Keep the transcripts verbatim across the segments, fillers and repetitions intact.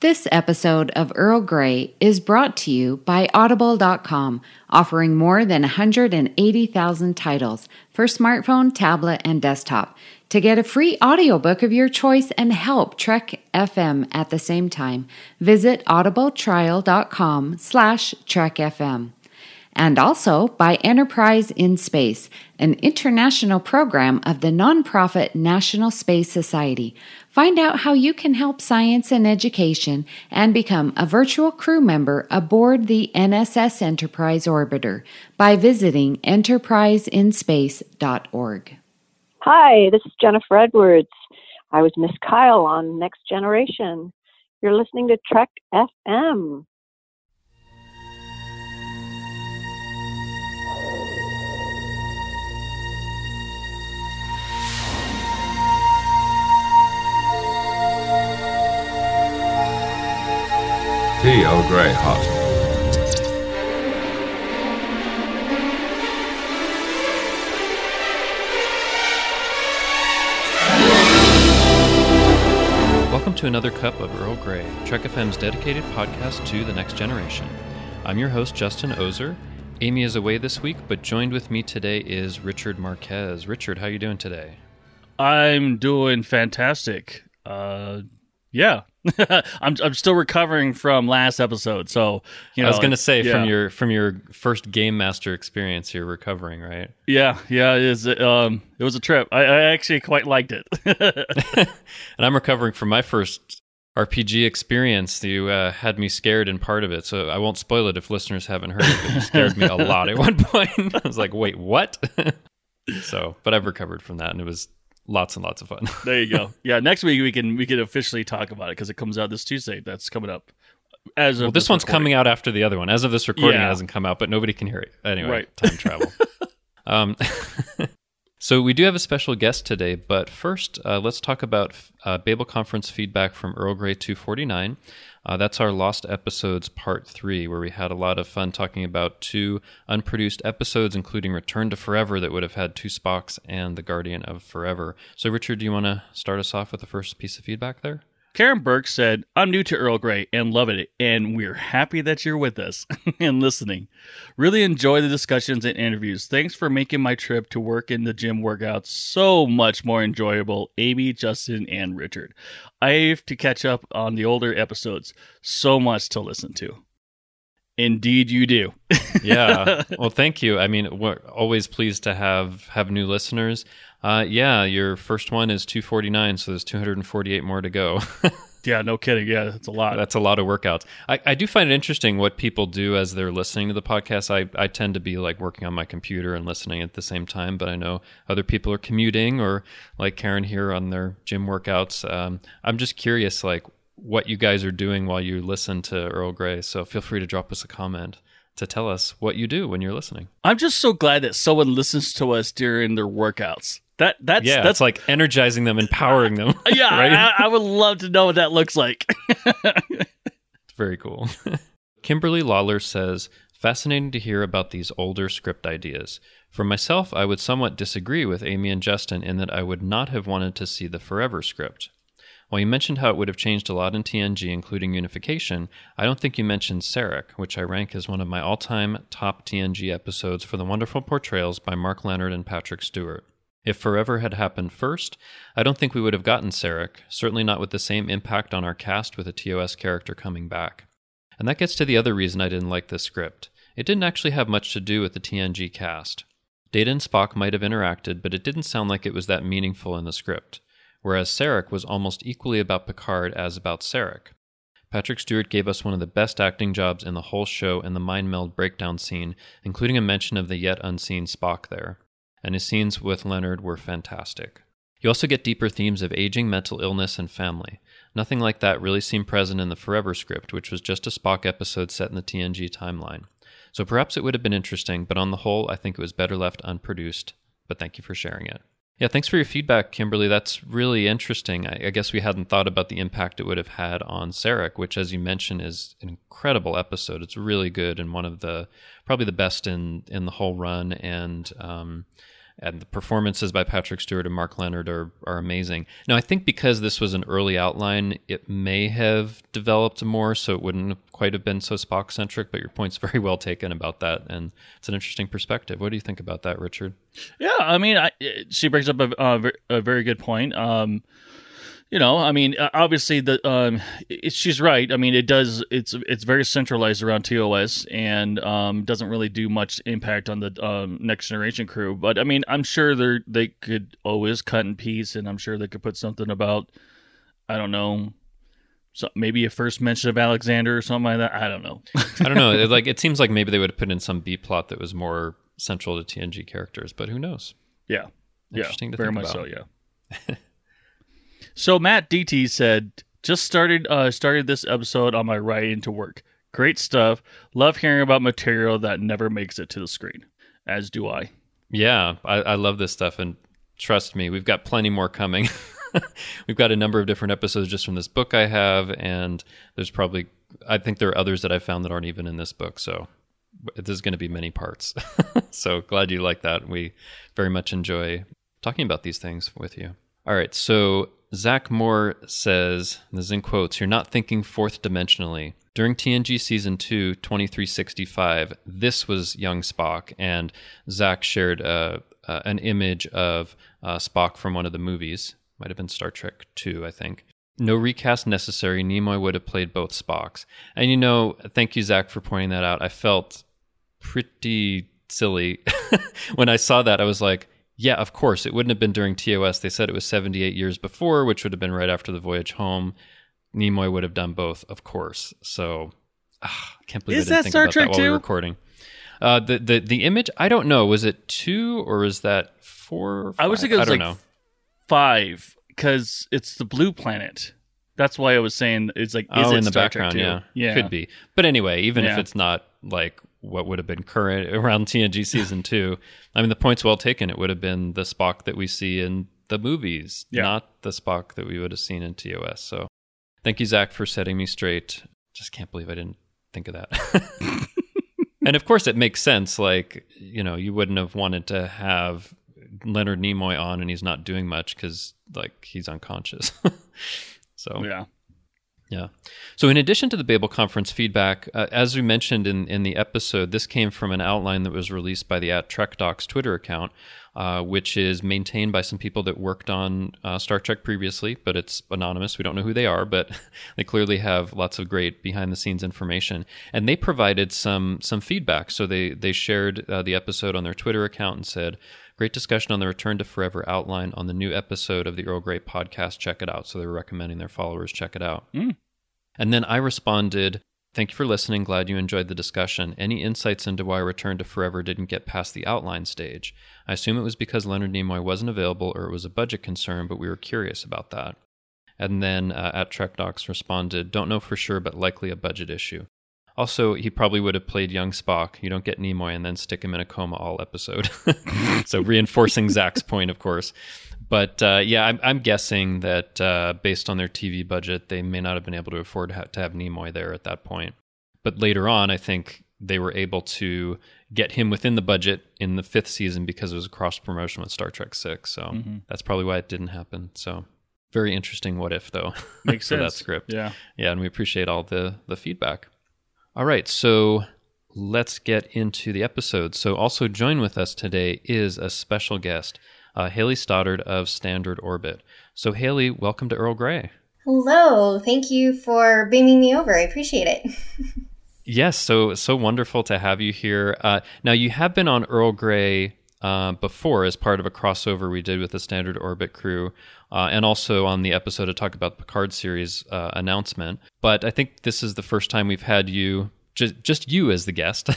This episode of Earl Grey is brought to you by Audible dot com, offering more than one hundred eighty thousand titles for smartphone, tablet, and desktop. To get a free audiobook of your choice and help Trek F M at the same time, visit audibletrial.com slash trekfm. And also by Enterprise in Space, an international program of the nonprofit National Space Society. Find out how you can help science and education and become a virtual crew member aboard the N S S Enterprise Orbiter by visiting enterprise in space dot org. Hi, this is Jennifer Edwards. I was Miss Kyle on Next Generation. You're listening to Trek F M. Tea Earl Grey hot. Welcome to another cup of Earl Grey, Trek F M's dedicated podcast to the next generation. I'm your host, Justin Ozer. Amy is away this week, but joined with me today is Richard Marquez. Richard, how are you doing today? I'm doing fantastic. Uh, yeah. I'm I'm still recovering from last episode, so you know. I was going to say yeah. from your from your first Game Master experience, you're recovering, right? Yeah, yeah. It is. Um, it was a trip. I, I actually quite liked it. And I'm recovering from my first R P G experience. You uh, had me scared in part of it, so I won't spoil it if listeners haven't heard it. But you scared me a lot at one point. I was like, "Wait, what?" So, but I've recovered from that, and it was lots and lots of fun. There you go. Yeah, next week we can we can officially talk about it because it comes out this Tuesday. That's coming up. As of well, this, this one's recording. Coming out after the other one. As of this recording, yeah. It hasn't come out, but nobody can hear it. Anyway, right. Time travel. um, so we do have a special guest today, but first, uh, let's talk about uh, Babel Conference feedback from Earl Grey two forty-nine. Uh, that's our Lost Episodes Part three, where we had a lot of fun talking about two unproduced episodes, including Return to Forever, that would have had two Spocks and The Guardian of Forever. So, Richard, do you want to start us off with the first piece of feedback there? Karen Burke said, I'm new to Earl Grey and love it, and we're happy that you're with us and listening. Really enjoy the discussions and interviews. Thanks for making my trip to work in the gym workouts so much more enjoyable, Amy, Justin, and Richard. I have to catch up on the older episodes. So much to listen to. Indeed you do. Yeah. Well, thank you. I mean, we're always pleased to have, have new listeners. Uh, yeah, your first one is two forty-nine, so there's two hundred forty-eight more to go. Yeah, no kidding. Yeah, that's a lot. That's a lot of workouts. I, I do find it interesting what people do as they're listening to the podcast. I, I tend to be like working on my computer and listening at the same time, but I know other people are commuting or like Karen here on their gym workouts. Um, I'm just curious, like, what you guys are doing while you listen to Earl Grey. So feel free to drop us a comment to tell us what you do when you're listening. I'm just so glad that someone listens to us during their workouts. That that's yeah, that's it's like energizing them, empowering them. Yeah, right? I, I would love to know what that looks like. It's very cool. Kimberly Lawler says, fascinating to hear about these older script ideas. For myself, I would somewhat disagree with Amy and Justin in that I would not have wanted to see the Forever script. While you mentioned how it would have changed a lot in T N G, including unification, I don't think you mentioned Sarek, which I rank as one of my all-time top T N G episodes for the wonderful portrayals by Mark Leonard and Patrick Stewart. If Forever had happened first, I don't think we would have gotten Sarek, certainly not with the same impact on our cast with a T O S character coming back. And that gets to the other reason I didn't like this script. It didn't actually have much to do with the T N G cast. Data and Spock might have interacted, but it didn't sound like it was that meaningful in the script. Whereas Sarek was almost equally about Picard as about Sarek. Patrick Stewart gave us one of the best acting jobs in the whole show in the mind meld breakdown scene, including a mention of the yet unseen Spock there. And his scenes with Leonard were fantastic. You also get deeper themes of aging, mental illness, and family. Nothing like that really seemed present in the Forever script, which was just a Spock episode set in the T N G timeline. So perhaps it would have been interesting, but on the whole, I think it was better left unproduced. But thank you for sharing it. Yeah, thanks for your feedback, Kimberly. That's really interesting. I, I guess we hadn't thought about the impact it would have had on Sarek, which, as you mentioned, is an incredible episode. It's really good and one of the, probably the best in, in the whole run. And um, and the performances by Patrick Stewart and Mark Leonard are, are amazing. Now, I think because this was an early outline, it may have developed more, so it wouldn't have quite have been so Spock-centric, but your point's very well taken about that, and it's an interesting perspective. What do you think about that, Richard? Yeah, I mean, I, she brings up a, a, a very good point. Um, you know, I mean, obviously, the um, it, she's right. I mean, it does. It's it's very centralized around T O S, and um, doesn't really do much impact on the um, Next Generation crew. But I mean, I'm sure they they could always cut and piece, and I'm sure they could put something about, I don't know, so maybe a first mention of Alexander or something like that. I don't know. I don't know. It, like it seems like maybe they would have put in some B plot that was more central to T N G characters, but who knows? Yeah, Interesting yeah, to very think much about. so. Yeah. So Matt D T said, just started uh, started this episode on my ride into work. Great stuff. Love hearing about material that never makes it to the screen. As do I. Yeah, I, I love this stuff, and trust me, we've got plenty more coming. We've got a number of different episodes just from this book I have, and there's probably, I think there are others that I found that aren't even in this book, so there's going to be many parts. So glad you like that. We very much enjoy talking about these things with you. All right, so Zach Moore says, this is in quotes, "You're not thinking fourth dimensionally. During T N G Season two, twenty-three sixty-five, this was young Spock," and Zach shared uh, uh, an image of uh, Spock from one of the movies. Might have been Star Trek two, I think. "No recast necessary. Nimoy would have played both Spocks." And you know, thank you, Zach, for pointing that out. I felt pretty silly when I saw that. I was like, yeah, of course. It wouldn't have been during T O S. They said it was seventy-eight years before, which would have been right after the voyage home. Nimoy would have done both, of course. So ah, I can't believe Is I didn't that think Star about Trek that while we two? were recording. Uh, the, the the image, I don't know. Was it two or is that four? Or five? I was thinking it was I don't like know. five, because it's the blue planet. That's why I was saying it's like, is Oh, it in the Star background, Trek two? yeah. Yeah. Could be. But anyway, even if Yeah. it's not like what would have been current around T N G Season two, I mean, the point's well taken. It would have been the Spock that we see in the movies, Yeah. not the Spock that we would have seen in T O S. So thank you, Zach, for setting me straight. Just can't believe I didn't think of that. And of course, it makes sense. Like, you know, you wouldn't have wanted to have Leonard Nimoy on and he's not doing much because, like, he's unconscious. So Yeah. yeah. So in addition to the Babel Conference feedback, uh, as we mentioned in, in the episode, this came from an outline that was released by the at Trek Docs Twitter account, uh, which is maintained by some people that worked on uh, Star Trek previously, but it's anonymous. We don't know who they are, but they clearly have lots of great behind-the-scenes information. And they provided some some feedback. So they, they shared uh, the episode on their Twitter account and said, "Great discussion on the Return to Forever outline on the new episode of the Earl Grey podcast. Check it out." So they were recommending their followers check it out. Mm. And then I responded, "Thank you for listening. Glad you enjoyed the discussion. Any insights into why Return to Forever didn't get past the outline stage? I assume it was because Leonard Nimoy wasn't available or it was a budget concern, but we were curious about that." And then uh, at Trek Docs responded, "Don't know for sure, but likely a budget issue. Also, he probably would have played young Spock. You don't get Nimoy and then stick him in a coma all episode." So reinforcing Zach's point, of course. But uh, yeah, I'm, I'm guessing that uh, based on their T V budget, they may not have been able to afford to have, to have Nimoy there at that point. But later on, I think they were able to get him within the budget in the fifth season because it was a cross promotion with Star Trek six. So Mm-hmm. that's probably why it didn't happen. So very interesting what if, though, Makes for sense. that script. Yeah. Yeah, and we appreciate all the, the feedback. All right, so let's get into the episode. So also join with us today is a special guest, uh, Haley Stoddard of Standard Orbit. So Haley, welcome to Earl Grey. Hello. Thank you for beaming me over. I appreciate it. Yes, so so wonderful to have you here. Uh, now, you have been on Earl Grey uh, before as part of a crossover we did with the Standard Orbit crew, uh, and also on the episode to talk about the Picard series uh, announcement. But I think this is the first time we've had you, just, just you as the guest.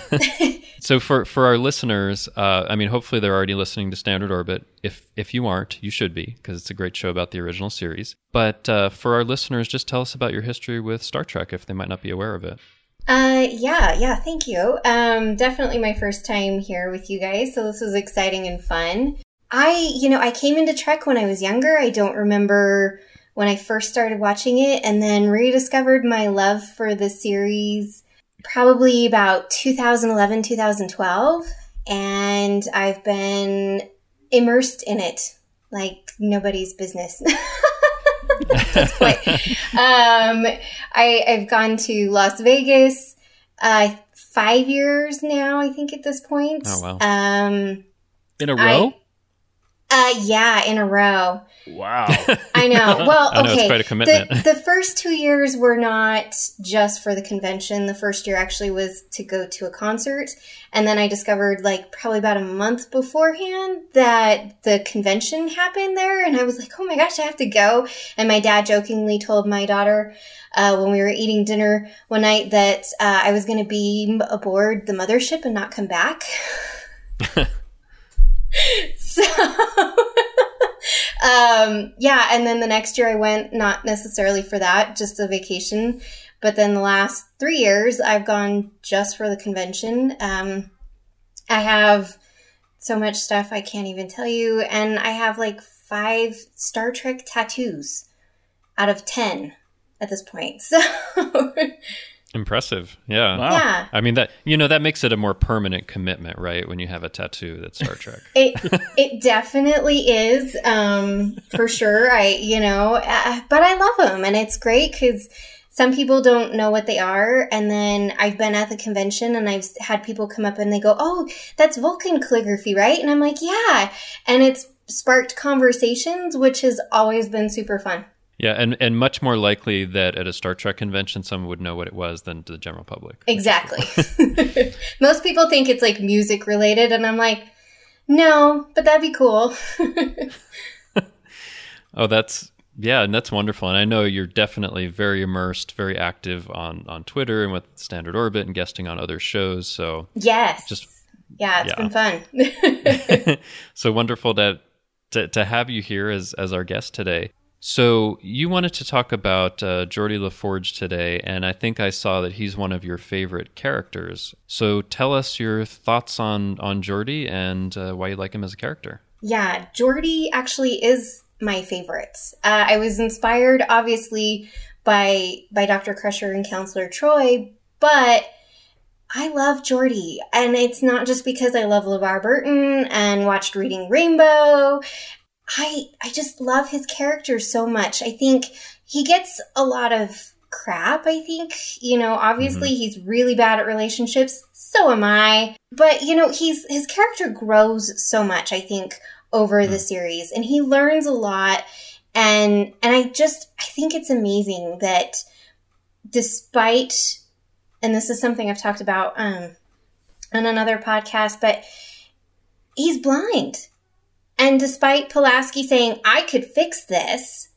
So for, for our listeners, uh, I mean, hopefully they're already listening to Standard Orbit. If if you aren't, you should be, because it's a great show about the original series. But uh, for our listeners, just tell us about your history with Star Trek if they might not be aware of it. Uh, yeah, yeah, thank you. Um, definitely my first time here with you guys, so this was exciting and fun. I, you know, I came into Trek when I was younger. I don't remember when I first started watching it, and then rediscovered my love for the series probably about two thousand eleven, two thousand twelve. And I've been immersed in it like nobody's business. At this point. Um, I, I've gone to Las Vegas uh, five years now, I think, at this point. Oh, wow. Um, in a row? I, uh, yeah, in a row. Wow. I know. Well, I know, okay. it's quite a commitment. The, the first two years were not just for the convention. The first year actually was to go to a concert. And then I discovered, like, probably about a month beforehand that the convention happened there. And I was like, oh my gosh, I have to go. And my dad jokingly told my daughter uh, when we were eating dinner one night that uh, I was going to beam aboard the mothership and not come back. So... Um, yeah, and then the next year I went, not necessarily for that, just a vacation. But then the last three years, I've gone just for the convention. Um, I have so much stuff I can't even tell you. And I have like five Star Trek tattoos out of ten at this point. So... Impressive. Yeah. Wow. Yeah. I mean, that, you know, that makes it a more permanent commitment, right? When you have a tattoo that's Star Trek. It it definitely is, um, for sure. I, you know, uh, but I love them, and it's great because some people don't know what they are. And then I've been at the convention and I've had people come up and they go, "Oh, that's Vulcan calligraphy, right?" And I'm like, "Yeah." And it's sparked conversations, which has always been super fun. Yeah, and, and much more likely that at a Star Trek convention, someone would know what it was than to the general public. Exactly. Most people think it's like music related, and I'm like, no, but that'd be cool. Oh, that's, yeah, and that's wonderful. And I know you're definitely very immersed, very active on, on Twitter and with Standard Orbit and guesting on other shows. So Yes. Just, yeah, it's yeah. been fun. So wonderful to, to to have you here as as our guest today. So you wanted to talk about uh, Geordi LaForge today, and I think I saw that he's one of your favorite characters. So tell us your thoughts on, on Geordi and uh, why you like him as a character. Yeah, Geordi actually is my favorite. Uh, I was inspired, obviously, by by Doctor Crusher and Counselor Troy, but I love Geordi. And it's not just because I love LeVar Burton and watched Reading Rainbow. I I just love his character so much. I think he gets a lot of crap, I think. You know, obviously mm-hmm. he's really bad at relationships. So am I. But, you know, he's his character grows so much, I think, over mm-hmm. the series. And he learns a lot. And and I just, I think it's amazing that despite, and this is something I've talked about um, on another podcast, but he's blind. And despite Pulaski saying, I could fix this,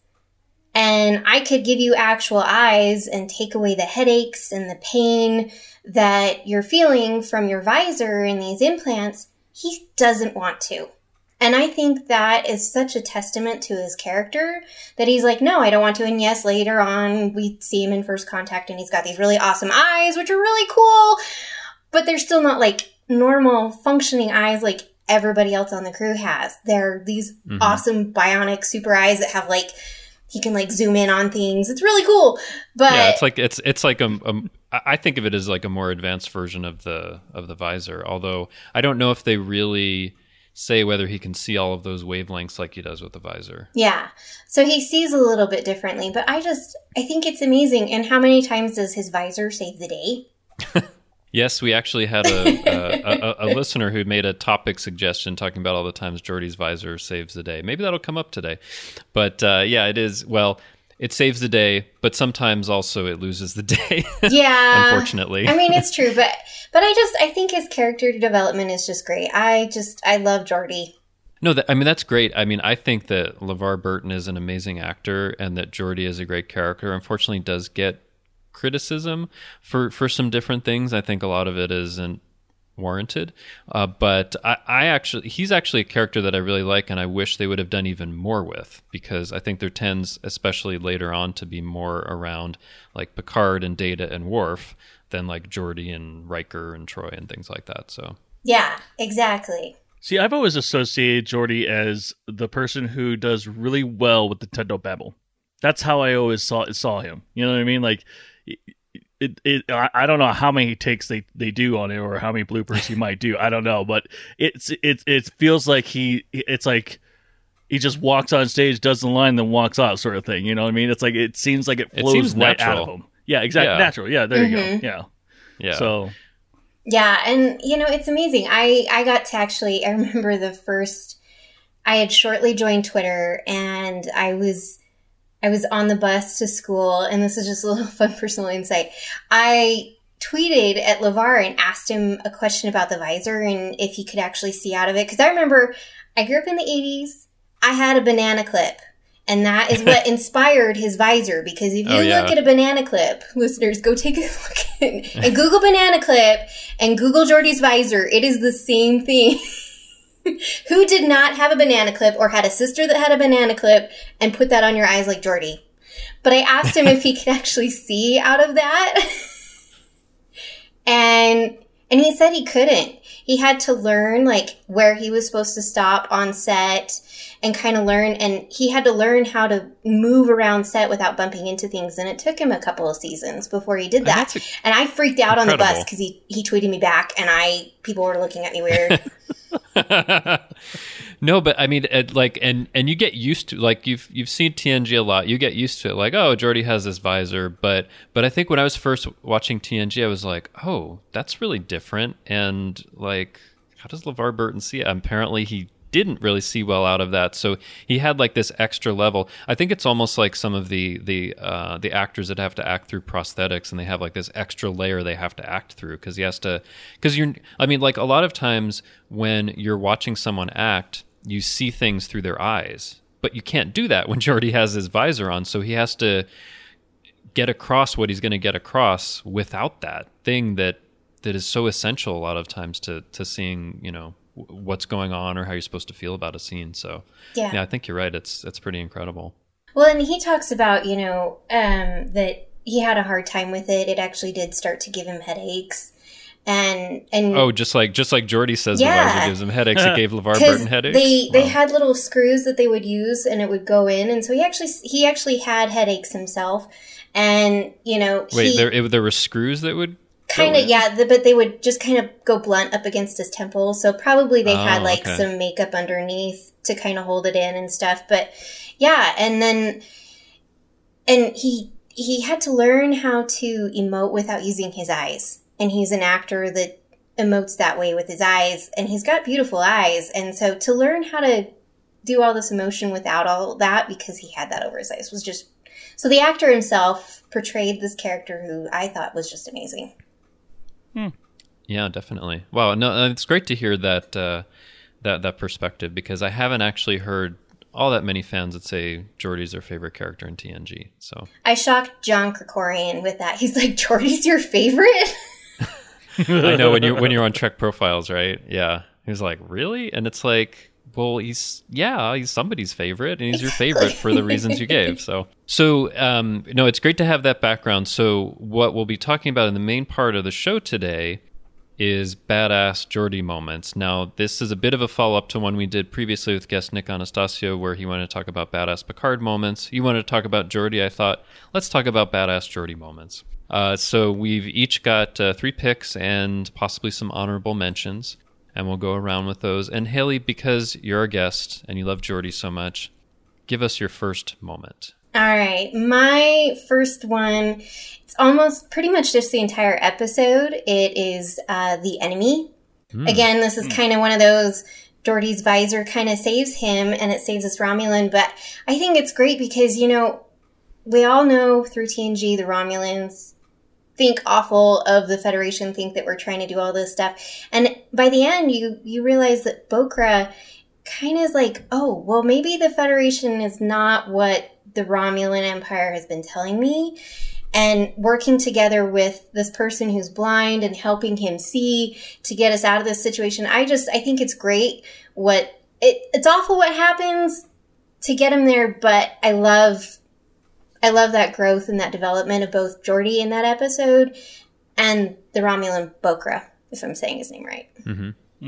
and I could give you actual eyes and take away the headaches and the pain that you're feeling from your visor and these implants, he doesn't want to. And I think that is such a testament to his character that he's like, no, I don't want to. And yes, later on, we see him in First Contact and he's got these really awesome eyes, which are really cool, but they're still not like normal functioning eyes like everybody else on the crew has. They're these mm-hmm. awesome bionic super eyes that have like, he can like zoom in on things. It's really cool. But yeah, it's like, it's, it's like, a, a, I think of it as like a more advanced version of the, of the visor. Although I don't know if they really say whether he can see all of those wavelengths like he does with the visor. Yeah. So he sees a little bit differently, but I just, I think it's amazing. And how many times does his visor save the day? Yes, we actually had a, a, a, a listener who made a topic suggestion talking about all the times Geordi's visor saves the day. Maybe that'll come up today. But uh, yeah, it is. Well, it saves the day, but sometimes also it loses the day. Yeah. Unfortunately. I mean, it's true. But but I just, I think his character development is just great. I just, I love Geordi. No, that, I mean, that's great. I mean, I think that LeVar Burton is an amazing actor and that Geordi is a great character. Unfortunately, does get criticism for, for some different things. I think a lot of it isn't warranted. Uh, but I, I actually, he's actually a character that I really like and I wish they would have done even more with, because I think there tends, especially later on, to be more around like Picard and Data and Worf than like Geordi and Riker and Troy and things like that. So yeah, exactly. See, I've always associated Geordi as the person who does really well with the technobabble. That's how I always saw saw him. You know what I mean? Like, it, it I, I don't know how many takes they, they do on it or how many bloopers he might do. I don't know, but it's it it feels like he it's like he just walks on stage, does the line, then walks off, sort of thing. You know what I mean? It's like it seems like it flows it right natural. out of him. Yeah, exactly. Yeah. Natural. Yeah, there Mm-hmm. you go. Yeah. Yeah. So Yeah, and you know, it's amazing. I, I got to actually, I remember the first, I had shortly joined Twitter, and I was, I was on the bus to school, and this is just a little fun personal insight. I tweeted at LeVar and asked him a question about the visor and if he could actually see out of it. Because I remember I grew up in the eighties. I had a banana clip. And that is what inspired his visor, because if you Oh, yeah. look at a banana clip, listeners, go take a look at, and Google banana clip and Google Jordy's visor. It is the same thing. Who did not have a banana clip or had a sister that had a banana clip and put that on your eyes like Jordy? But I asked him if he could actually see out of that. and and he said he couldn't. He had to learn like where he was supposed to stop on set and kind of learn, and he had to learn how to move around set without bumping into things. And it took him a couple of seasons before he did And that. that's a- And I freaked out on the bus incredible. because he, he tweeted me back, and I people were looking at me weird. No, but I mean, it, like, and and you get used to, like, you've you've seen T N G a lot. You get used to it, like, oh, Jordy has this visor. But but I think when I was first watching T N G, I was like, oh, that's really different. And like, how does LeVar Burton see it? Apparently, he didn't really see well out of that, so he had like this extra level. I think it's almost like some of the the uh, the actors that have to act through prosthetics, and they have like this extra layer they have to act through because he has to. Because you're, I mean, like a lot of times when you're watching someone act, you see things through their eyes, but you can't do that when Jordy has his visor on. So he has to get across what he's going to get across without that thing that that is so essential a lot of times to to seeing, you know, what's going on or how you're supposed to feel about a scene. So Yeah. yeah, I think you're right. It's it's pretty incredible. Well, and he talks about, you know, um, that he had a hard time with it. It actually did start to give him headaches. And, and Oh, just like just like Jordy says Yeah. the visor gives him headaches, it gave LeVar 'cause Burton headaches. They they Wow. had little screws that they would use, and it would go in, and so he actually he actually had headaches himself, and you know Wait, he there it, there were screws that would kind go of in? yeah, the, but they would just kind of go blunt up against his temple, so probably they Oh, had like okay. some makeup underneath to kind of hold it in and stuff, but yeah, and then and he he had to learn how to emote without using his eyes, and he's an actor that emotes that way with his eyes, and he's got beautiful eyes, and so to learn how to do all this emotion without all that, because he had that over his eyes, was just so the actor himself portrayed this character who I thought was just amazing. Yeah, definitely. Wow, no, it's great to hear that uh, that that perspective, because I haven't actually heard all that many fans that say Jordy's their favorite character in T N G. So I shocked John Krikorian with that. He's like, Jordy's your favorite? I know when you're when you're on Trek Profiles, right? Yeah, he was like, really? And it's like, well, he's yeah, he's somebody's favorite, and he's your favorite for the reasons you gave. So, so um, no, it's great to have that background. So, what we'll be talking about in the main part of the show today is badass Jordy moments. Now, this is a bit of a follow-up to one we did previously with guest Nick Anastasio, where he wanted to talk about badass Picard moments. You wanted to talk about Jordy. I thought, let's talk about badass Jordy moments. Uh, so we've each got uh, three picks and possibly some honorable mentions, and we'll go around with those. And Haley, because you're a guest and you love Jordy so much, give us your first moment. All right. My first one, it's almost pretty much just the entire episode. It is uh, The Enemy. Hmm. Again, this is kind of one of those, Jordy's visor kind of saves him and it saves us Romulan. But I think it's great because, you know, we all know through T N G, the Romulans think awful of the Federation, think that we're trying to do all this stuff. And by the end, you, you realize that Bokra kind of is like, oh, well, maybe the Federation is not what the Romulan Empire has been telling me. And working together with this person who's blind and helping him see to get us out of this situation. I just, I think it's great what, it, it's awful what happens to get him there, but I love, I love that growth and that development of both Jordy in that episode and the Romulan Bokra, if I'm saying his name right. Mm-hmm. Mm-hmm.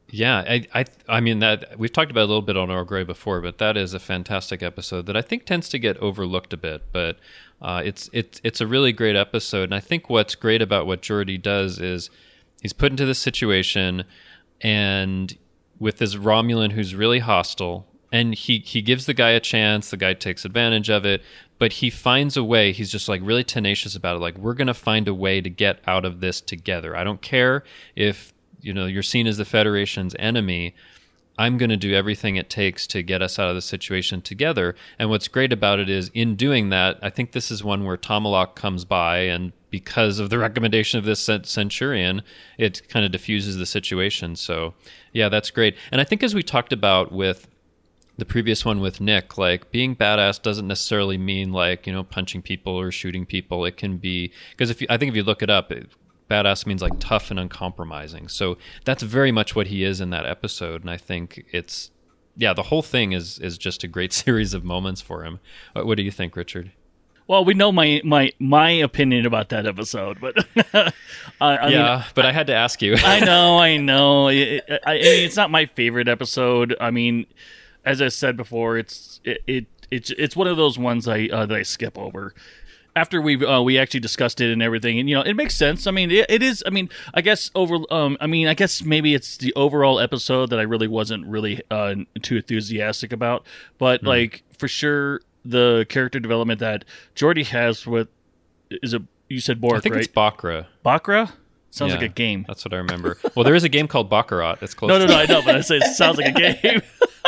Yeah, I, I, I mean that we've talked about a little bit on Earl Grey before, but that is a fantastic episode that I think tends to get overlooked a bit. But uh, it's it's it's a really great episode, and I think what's great about what Geordi does is he's put into this situation, and with this Romulan who's really hostile, and he he gives the guy a chance. The guy takes advantage of it, but he finds a way. He's just like really tenacious about it. Like, we're gonna find a way to get out of this together. I don't care if, you know, you're seen as the Federation's enemy. I'm going to do everything it takes to get us out of the situation together. And what's great about it is, in doing that, I think this is one where Tomalak comes by, and because of the recommendation of this Centurion, it kind of diffuses the situation. So, yeah, that's great. And I think, as we talked about with the previous one with Nick, like, being badass doesn't necessarily mean, like, you know, punching people or shooting people. It can be, because if you, I think if you look it up, it, badass means like tough and uncompromising. So that's very much what he is in that episode. And I think it's, yeah, the whole thing is is just a great series of moments for him. What, what do you think, Richard? Well, we know my my, my opinion about that episode, but uh, I yeah, mean, but I had to ask you. I know, I know. It, it, I, I mean, it's not my favorite episode. I mean, as I said before, it's it, it it's it's one of those ones I uh, that I skip over. After we uh, we actually discussed it and everything, and you know, it makes sense. I mean, it, it is. I mean, I guess over. Um, I mean, I guess maybe it's the overall episode that I really wasn't really uh, too enthusiastic about. But mm. like, for sure, the character development that Geordi has with is a you said Bork, I think right? It's Bakra. Bakra sounds yeah, like a game. That's what I remember. Well, there is a game called Baccarat. It's close. No, no, to no. I know, but I say it sounds like a game.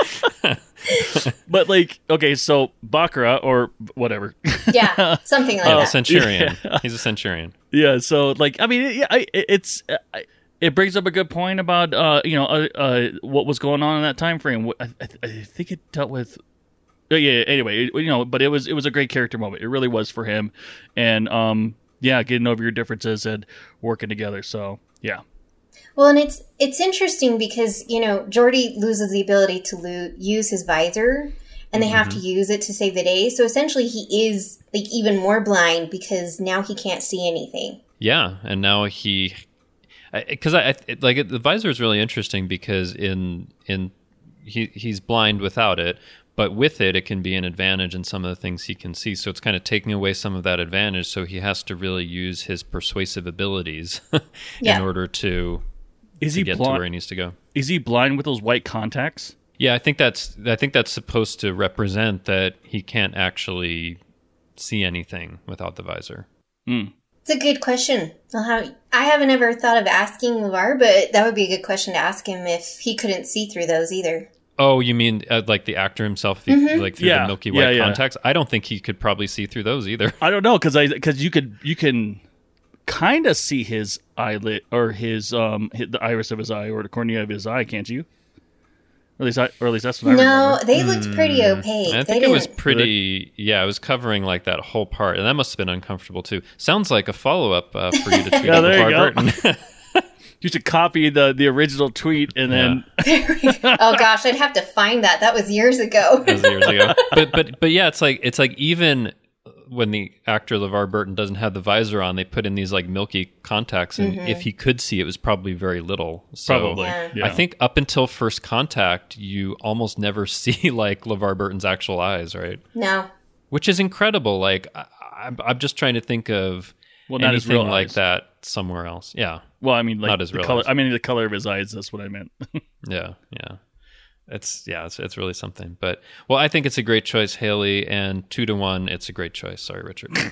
But like, okay, so Baccarat or whatever. Yeah, something like oh, that. Centurion. Yeah. He's a Centurion. Yeah, so like, I mean, yeah, I, it's uh, it brings up a good point about uh, you know, uh, uh, what was going on in that time frame. I, I, I think it dealt with. Uh, yeah. Anyway, it, you know, but it was it was a great character moment. It really was for him, and um, yeah, getting over your differences and working together. So yeah. Well, and it's it's interesting because, you know, Geordi loses the ability to lo- use his visor, and they have mm-hmm. to use it to save the day. So essentially, he is like even more blind because now he can't see anything. Yeah, and now he, because I, I like the visor is really interesting because in in he he's blind without it, but with it, it can be an advantage in some of the things he can see. So it's kind of taking away some of that advantage. So he has to really use his persuasive abilities yeah. in order to. Is to he get blind? to where he needs to go? Is he blind with those white contacts? Yeah, I think that's I think that's supposed to represent that he can't actually see anything without the visor. Mm. It's a good question. I'll have, I haven't ever thought of asking LeVar, but that would be a good question to ask him if he couldn't see through those either. Oh, you mean uh, like the actor himself, he, mm-hmm. like through yeah. the milky white yeah, yeah. contacts? I don't think he could probably see through those either. I don't know because I because you could you can kind of see his eyelid or his um his, the iris of his eye or the cornea of his eye, can't you? Or at least, I, or at least that's what I no, remember. No, they looked pretty opaque. I think they it was didn't... pretty. Yeah, it was covering like that whole part, and that must have been uncomfortable too. Sounds like a follow up uh, for you to tweet. Yeah, there you LeVar go. Burton. You should copy the the original tweet and then. Yeah. Oh gosh, I'd have to find that. That was years ago. That was years ago. But but but yeah, it's like it's like even when the actor LeVar Burton doesn't have the visor on, they put in these like milky contacts, and mm-hmm. if he could see, it was probably very little. So probably. Yeah. Yeah. I think up until First Contact, you almost never see like LeVar Burton's actual eyes, right? No. Which is incredible. Like I, I'm, I'm just trying to think of well, not anything like eyes. that somewhere else. Yeah. Well, I mean, like not his the real color. eyes. I mean, the color of his eyes. That's what I meant. yeah, yeah. It's yeah, it's it's really something. But well, I think it's a great choice, Haley, and two to one, it's a great choice. Sorry, Richard. All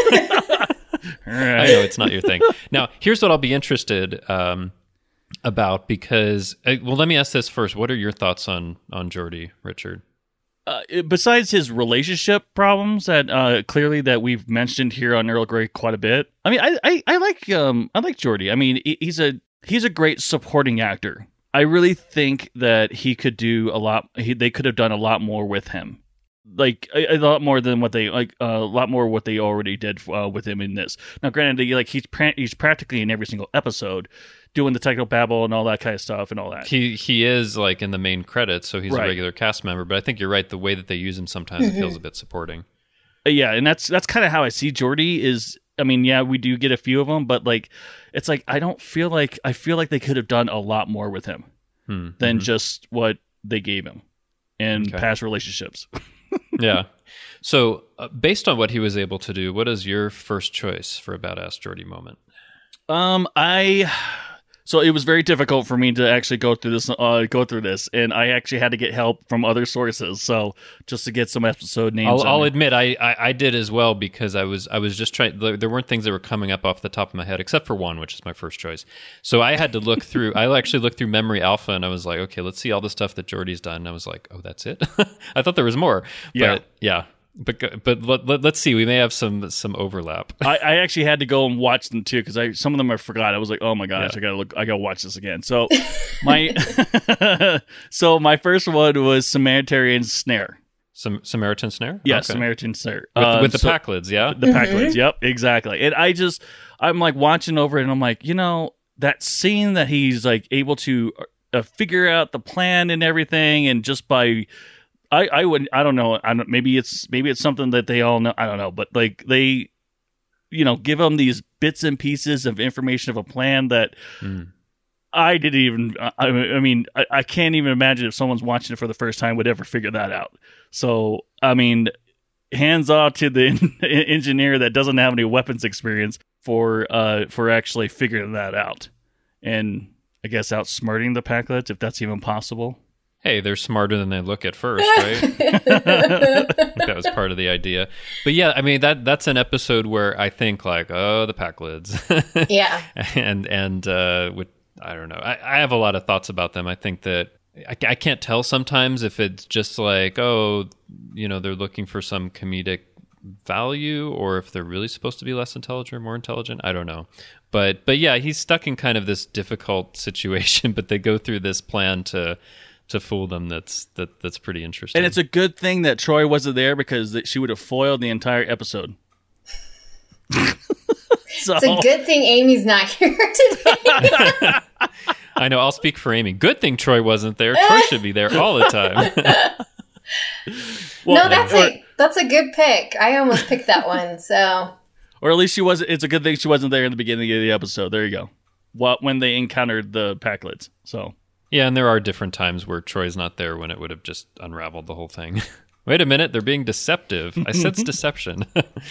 right. I know it's not your thing. Now, here's what I'll be interested um, about because uh, well, let me ask this first. What are your thoughts on on Geordi, Richard? Uh, besides his relationship problems that uh, clearly that we've mentioned here on Earl Grey quite a bit. I mean, I I, I like um I like Geordi. I mean, he's a he's a great supporting actor. I really think that he could do a lot. He, they could have done a lot more with him, like a, a lot more than what they like. Uh, a lot more what they already did uh, with him in this. Now, granted, like he's pra- he's practically in every single episode, doing the techno babble and all that kind of stuff and all that. He he is like in the main credits, so he's right. a regular cast member. But I think you're right. The way that they use him sometimes mm-hmm. it feels a bit supporting. Uh, yeah, and that's that's kind of how I see Geordi. Is I mean, yeah, we do get a few of them, but like, it's like I don't feel like I feel like they could have done a lot more with him. hmm. than mm-hmm. just what they gave him in okay. past relationships. Yeah. So uh, based on what he was able to do, what is your first choice for a Badass Geordi moment? Um, I... So it was very difficult for me to actually go through this, uh, go through this, and I actually had to get help from other sources. So just to get some episode names, I'll, I'll admit I, I, I did as well because I was I was just trying. There weren't things that were coming up off the top of my head except for one, which is my first choice. So I had to look through. I actually looked through Memory Alpha, and I was like, okay, let's see all the stuff that Geordi's done. And I was like, oh, that's it. I thought there was more. Yeah, but, yeah. But but let, let, let's see. We may have some some overlap. I, I actually had to go and watch them too because I some of them I forgot. I was like, oh my gosh, yeah. I gotta look. I gotta watch this again. So my so my first one was Samaritan Snare. Some Samaritan Snare. Yeah, okay. Samaritan Snare with, uh, with the so, pack lids. Yeah, the mm-hmm. pack lids. Yep, exactly. And I just I'm like watching over it, and I'm like, you know, that scene that he's like able to uh, figure out the plan and everything, and just by I, I would I don't know I don't maybe it's maybe it's something that they all know I don't know but like they you know give them these bits and pieces of information of a plan that mm. I didn't even I, I mean I, I can't even imagine if someone's watching it for the first time would ever figure that out. So I mean, hands off to the engineer that doesn't have any weapons experience for uh for actually figuring that out, and I guess outsmarting the Packlets if that's even possible. Hey, they're smarter than they look at first, right? That was part of the idea. But yeah, I mean, that that's an episode where I think like, oh, the pack lids. Yeah. And, and uh, with, I don't know. I, I have a lot of thoughts about them. I think that I, I can't tell sometimes if it's just like, oh, you know, they're looking for some comedic value or if they're really supposed to be less intelligent or more intelligent. I don't know. But, but yeah, he's stuck in kind of this difficult situation, but they go through this plan to... to fool them. That's that that's pretty interesting. And it's a good thing that Troy wasn't there because she would have foiled the entire episode. So. It's a good thing Amy's not here today. I know, I'll speak for Amy. Good thing Troy wasn't there. Troy should be there all the time. Well, no, that's or, a that's a good pick. I almost picked that one, so or at least she wasn't it's a good thing she wasn't there in the beginning of the episode. There you go. What when they encountered the Packlets. So yeah, and there are different times where Troy's not there when it would have just unraveled the whole thing. Wait a minute, they're being deceptive. I sense deception.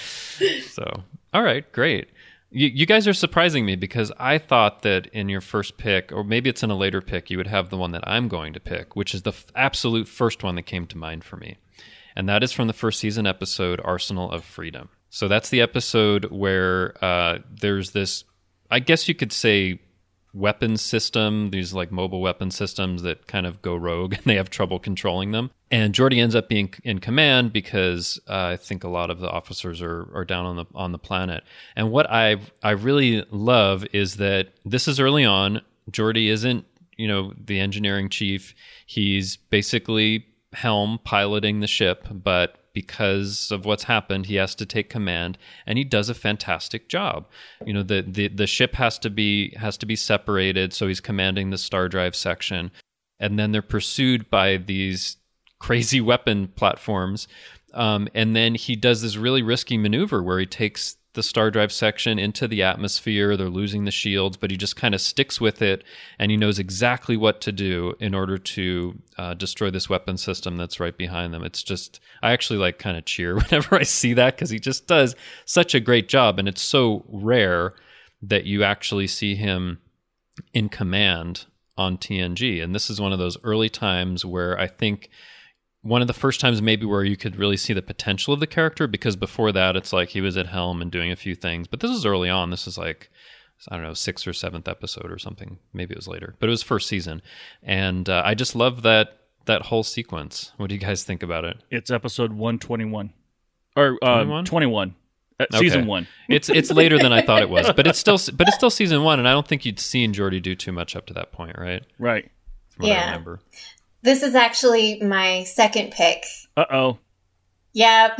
So, all right, great. You, you guys are surprising me because I thought that in your first pick, or maybe it's in a later pick, you would have the one that I'm going to pick, which is the f- absolute first one that came to mind for me. And that is from the first season episode, Arsenal of Freedom. So that's the episode where uh, there's this, I guess you could say, weapons system, these like mobile weapon systems that kind of go rogue and they have trouble controlling them. And Geordi ends up being in command because uh, I think a lot of the officers are, are down on the on the planet. And what I I really love is that this is early on. Geordi isn't, you know, the engineering chief. He's basically helm piloting the ship, but because of what's happened, he has to take command, and he does a fantastic job. You know, the, the the ship has to be has to be separated, so he's commanding the star drive section, and then they're pursued by these crazy weapon platforms, um, and then he does this really risky maneuver where he takes the star drive section into the atmosphere. They're losing the shields, but he just kind of sticks with it, and he knows exactly what to do in order to uh, destroy this weapon system that's right behind them. It's just, I actually like kind of cheer whenever I see that because he just does such a great job, and it's so rare that you actually see him in command on T N G. And this is one of those early times where I think one of the first times maybe where you could really see the potential of the character, because before that it's like he was at helm and doing a few things. But this is early on. This is like, I don't know, sixth or seventh episode or something. Maybe it was later, but it was first season. And uh, I just love that that whole sequence. What do you guys think about it? It's episode one twenty-one. Or uh, twenty-one. Uh, okay. Season one. It's it's later than I thought it was, but it's still but it's still season one, and I don't think you'd seen Geordi do too much up to that point, right? Right. From what yeah. I remember. This is actually my second pick. Uh-oh. Yeah.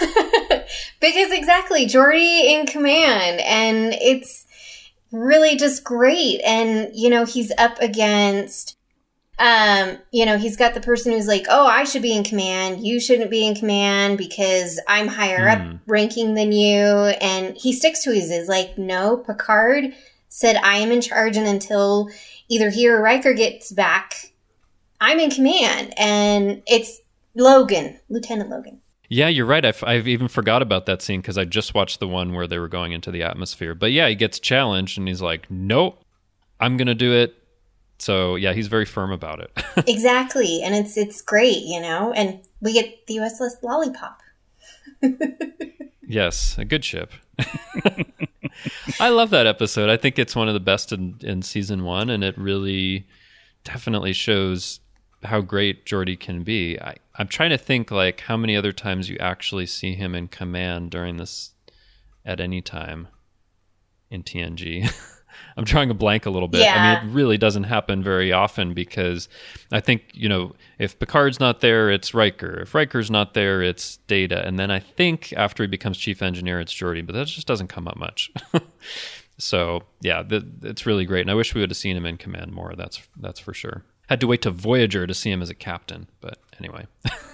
Because exactly, Geordi in command, and it's really just great. And, you know, he's up against, um, you know, he's got the person who's like, oh, I should be in command. You shouldn't be in command because I'm higher mm. up ranking than you. And he sticks to his, is like, no, Picard said I am in charge, and until either he or Riker gets back, I'm in command, and it's Logan, Lieutenant Logan. Yeah, you're right. I've, I've even forgot about that scene because I just watched the one where they were going into the atmosphere. But yeah, he gets challenged and he's like, nope, I'm going to do it. So yeah, he's very firm about it. Exactly. And it's it's great, you know, and we get the U S S Lollipop. Yes, a good ship. I love that episode. I think it's one of the best in, in season one, and it really definitely shows how great Geordi can be. I, I'm trying to think like how many other times you actually see him in command during this at any time in T N G. I'm drawing a blank a little bit. Yeah. I mean, it really doesn't happen very often because I think, you know, if Picard's not there, it's Riker. If Riker's not there, it's Data. And then I think after he becomes chief engineer, it's Geordi, but that just doesn't come up much. So, yeah, th- it's really great. And I wish we would have seen him in command more. That's that's for sure. Had to wait to Voyager to see him as a captain, but anyway.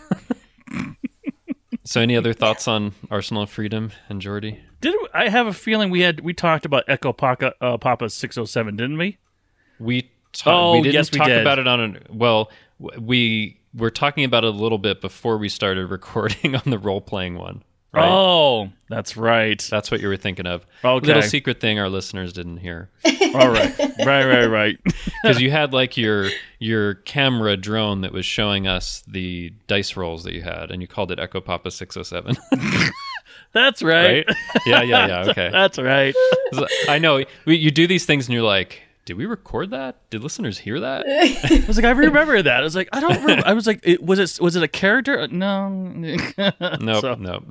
So any other thoughts on Arsenal of Freedom and Geordi? Did I have a feeling we had we talked about Echo Papa, uh, Papa six oh seven, didn't we? We ta- oh, we didn't yes, we talk did. about it on a well. We were talking about it a little bit before we started recording on the role playing one. Right? Oh, that's right. That's what you were thinking of. Okay. Little secret thing our listeners didn't hear. All right, right, right, right. Because you had like your your camera drone that was showing us the dice rolls that you had, and you called it Echo Papa six oh seven. That's right. Right? Yeah, yeah, yeah. Okay. That's right. I know. We, you do these things and you're like, did we record that? Did listeners hear that? I was like, I remember that. I was like, I don't remember. I was like, it, was it was it a character? No. Nope, So- nope.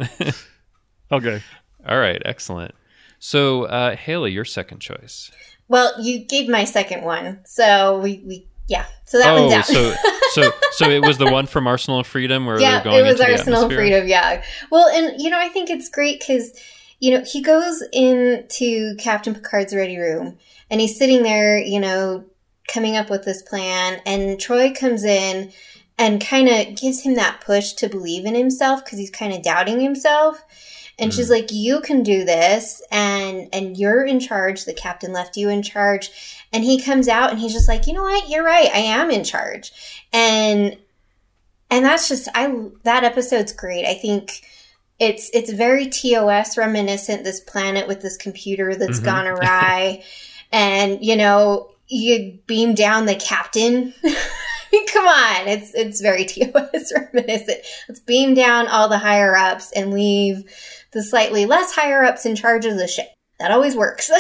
Okay. All right, excellent. So, uh, Haley, your second choice. Well, you gave my second one, so we, we yeah. So that oh, one's out. so so so it was the one from Arsenal of Freedom where yeah, they're going it was into the Arsenal of atmosphere? Freedom. Yeah. Well, and you know, I think it's great because you know he goes into Captain Picard's ready room and he's sitting there, you know, coming up with this plan, and Troy comes in and kind of gives him that push to believe in himself because he's kind of doubting himself. And mm. she's like, you can do this, and and you're in charge. The captain left you in charge. And he comes out and he's just like, you know what? You're right. I am in charge. And and that's just, I that episode's great. I think it's it's very T O S reminiscent, this planet with this computer that's mm-hmm. gone awry. And, you know, you beam down the captain. Come on. It's it's very T O S reminiscent. Let's beam down all the higher ups and leave the slightly less higher ups in charge of the ship. That always works.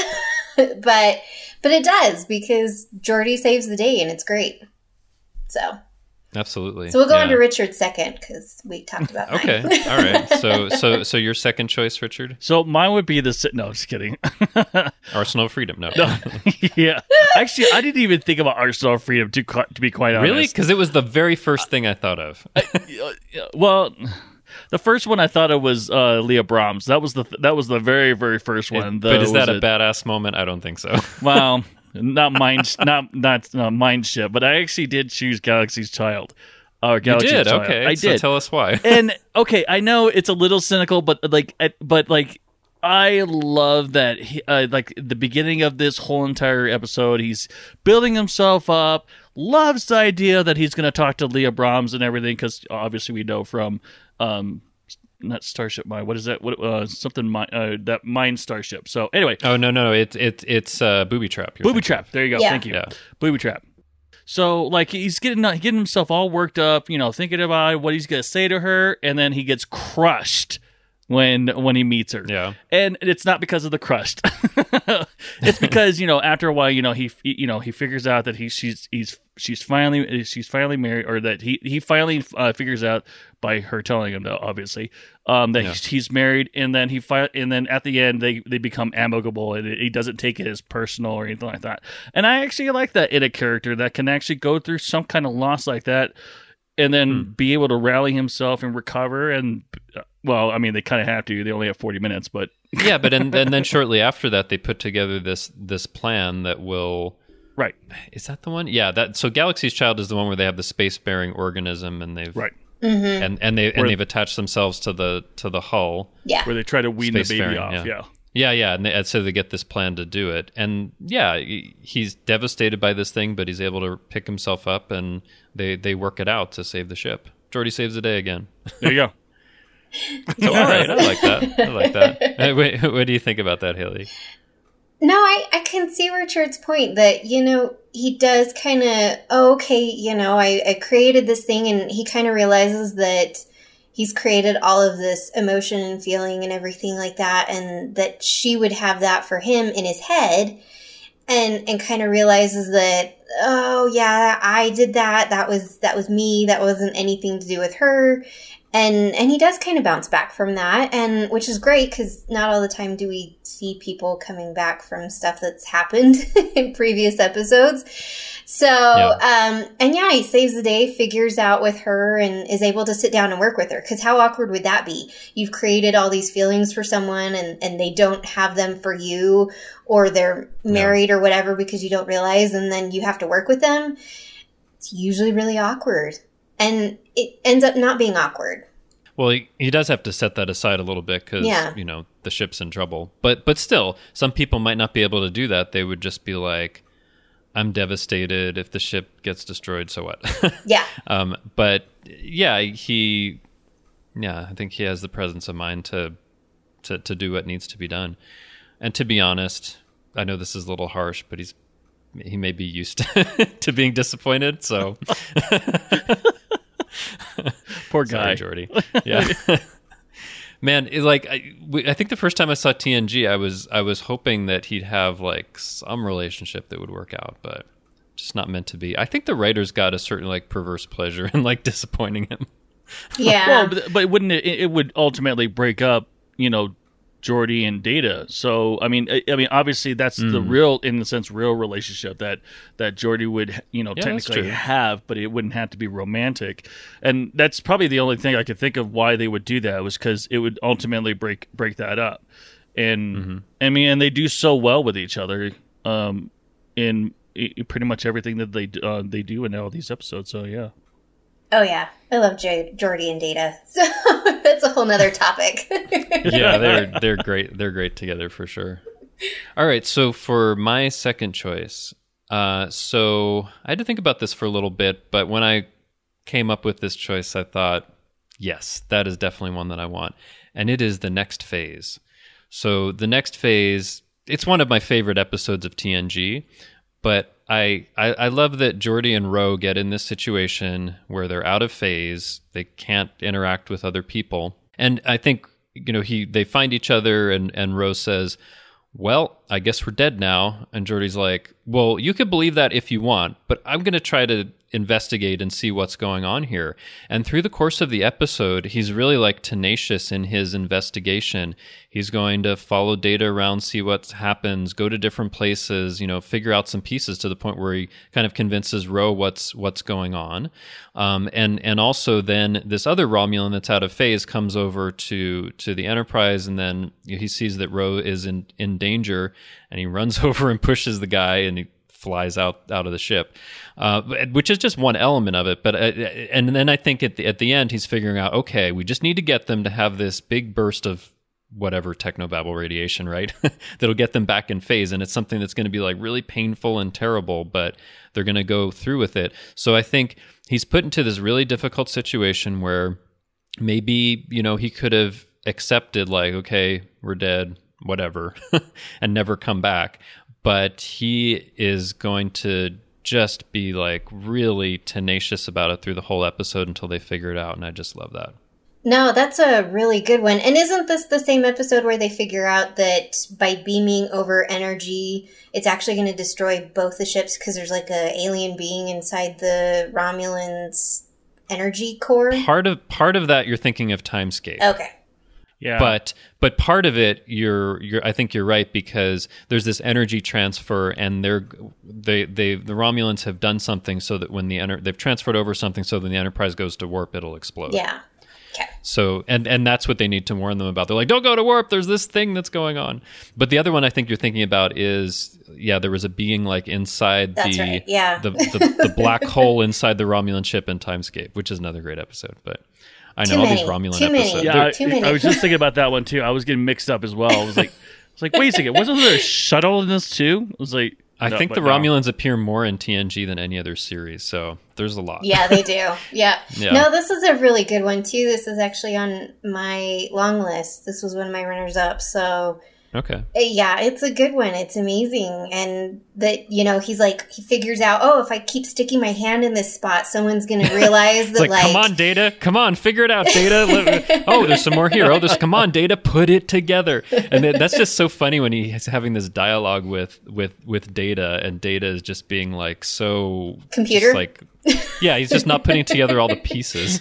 but but it does because Geordi saves the day and it's great. So absolutely. So we'll go yeah. on to Richard's second because we talked about mine. Okay. All right. So so so your second choice, Richard? So mine would be the no, just kidding. Arsenal of Freedom. No. no. Yeah. Actually, I didn't even think about Arsenal of Freedom to to be quite honest. Really? Because it was the very first thing I thought of. Well, the first one I thought it was uh, Leah Brahms. That was the that was the very very first one. It, the, but is that a it, badass moment? I don't think so. Well, not mind not not uh, mind ship, but I actually did choose Galaxy's Child. Or Galaxy's you did? Child. Okay. I so did. Tell us why. And okay, I know it's a little cynical, but like, I, but like. I love that, he, uh, like, the beginning of this whole entire episode, he's building himself up, loves the idea that he's going to talk to Leah Brahms and everything, because obviously we know from, um, not Starship Mine, what is that? What uh, something, mine, uh, that Mine Starship. So, anyway. Oh, no, no, no, it, it, it's uh, Booby Trap. Booby Trap, there you go, yeah. thank you. Yeah. Booby Trap. So, like, he's getting getting himself all worked up, you know, thinking about what he's going to say to her, and then he gets crushed when when he meets her. Yeah. And it's not because of the crust. It's because, you know, after a while, you know, he you know, he figures out that he she's he's she's finally she's finally married, or that he he finally uh, figures out by her telling him, obviously, um that yeah. he's, he's married, and then he fi- and then at the end they they become amicable, and he doesn't take it as personal or anything like that. And I actually like that in a character that can actually go through some kind of loss like that and then mm. be able to rally himself and recover. And well, I mean, they kind of have to. They only have forty minutes, but yeah. But and, and then shortly after that, they put together this this plan that will. Right. Is that the one? Yeah. That so Galaxy's Child is the one where they have the space bearing organism, and they've right. Mm-hmm. And and they where, and they've attached themselves to the to the hull. Yeah. Where they try to wean the baby fairing, off. Yeah. Yeah. Yeah, yeah, and they, so they get this plan to do it, and yeah, he's devastated by this thing, but he's able to pick himself up, and they they work it out to save the ship. Geordi saves the day again. There you go. So, all right, I like that. I like that. Wait, what do you think about that, Haley? No, I, I can see Richard's point that, you know, he does kind of, oh, okay, you know, I, I created this thing, and he kind of realizes that he's created all of this emotion and feeling and everything like that, and that she would have that for him in his head, and and kind of realizes that, oh yeah, I did that. That was that was me. That wasn't anything to do with her. And and he does kind of bounce back from that, and which is great because not all the time do we see people coming back from stuff that's happened in previous episodes. So, yeah. um, and yeah, he saves the day, figures out with her, and is able to sit down and work with her. Because how awkward would that be? You've created all these feelings for someone, and, and they don't have them for you, or they're married yeah. or whatever because you don't realize, and then you have to work with them. It's usually really awkward. And it ends up not being awkward. Well, he, he does have to set that aside a little bit because, yeah. you know, the ship's in trouble. But but still, some people might not be able to do that. They would just be like, I'm devastated if the ship gets destroyed, so what? Yeah. um, but, yeah, he, yeah, I think he has the presence of mind to, to, to do what needs to be done. And to be honest, I know this is a little harsh, but he's he may be used to, to being disappointed, so... Poor guy. Sorry, Geordi. Yeah. Man, it, like I, we, I think the first time I saw T N G, I was I was hoping that he'd have like some relationship that would work out, but just not meant to be. I think the writers got a certain like perverse pleasure in like disappointing him. Yeah. Well, but, but wouldn't it? It would ultimately break up, you know, Geordi and Data. So I mean, I, I mean, obviously that's mm. the real, in the sense, real relationship that that Geordi would, you know, yeah, technically have, but it wouldn't have to be romantic. And that's probably the only thing I could think of why they would do that, was because it would ultimately break break that up. And mm-hmm. I mean, and they do so well with each other um, in, in pretty much everything that they uh, they do in all these episodes. So yeah. Oh yeah, I love J- Geordi and Data. So that's a whole nother topic. Yeah, they're they're great. They're great together for sure. All right, so for my second choice, uh, so I had to think about this for a little bit, but when I came up with this choice, I thought, yes, that is definitely one that I want, and it is The Next Phase. So The Next Phase, it's one of my favorite episodes of T N G, but I, I, I love that Geordi and Ro get in this situation where they're out of phase. They can't interact with other people. And I think, you know, he they find each other, and, and Ro says, well, I guess we're dead now. And Geordi's like, well, you could believe that if you want, but I'm going to try to investigate and see what's going on here. And through the course of the episode, he's really like tenacious in his investigation. He's going to follow Data around, see what happens, go to different places, you know, figure out some pieces to the point where he kind of convinces Ro what's what's going on. Um, and and also then this other Romulan that's out of phase comes over to to the Enterprise, and then he sees that Ro is in, in danger, and he runs over and pushes the guy, and he flies out, out of the ship, uh, which is just one element of it. But uh, and then I think at the at the end he's figuring out, okay, we just need to get them to have this big burst of whatever technobabble radiation, right? That'll get them back in phase, and it's something that's going to be like really painful and terrible, but they're going to go through with it. So I think he's put into this really difficult situation where maybe, you know, he could have accepted like, okay, we're dead, whatever, and never come back. But he is going to just be like really tenacious about it through the whole episode until they figure it out. And I just love that. No, that's a really good one. And isn't this the same episode where they figure out that by beaming over energy, it's actually going to destroy both the ships because there's like a alien being inside the Romulans' energy core? Part of part of that, you're thinking of Timescape. Okay. Yeah. But but part of it, you're you're I think you're right, because there's this energy transfer, and they're they they the Romulans have done something so that when the enter, they've transferred over something so when the Enterprise goes to warp, it'll explode. Yeah. Okay. So and and that's what they need to warn them about. They're like, don't go to warp. There's this thing that's going on. But the other one I think you're thinking about is, yeah, there was a being like inside that's the, right. yeah. the, the the black hole inside the Romulan ship in Timescape, which is another great episode. But I know too all many. these Romulan too episodes. Many. Yeah, I, too many. I was just thinking about that one too. I was getting mixed up as well. I was like, It's like, wait a second, wasn't there a shuttle in this too? It was like, I no, think the no. Romulans appear more in T N G than any other series, so there's a lot. Yeah, they do. Yeah. Yeah. No, this is a really good one too. This is actually on my long list. This was one of my runners up. So Okay. yeah, it's a good one. It's amazing. And that, you know, he's like, he figures out, oh, if I keep sticking my hand in this spot, someone's going to realize that like, like, come on, Data. Come on, figure it out, Data. Let- oh, there's some more here. Oh, there's, come on, Data, put it together. And then, that's just so funny when he's having this dialogue with, with, with Data, and Data is just being like, so... Computer? just like, yeah, he's just not putting together all the pieces.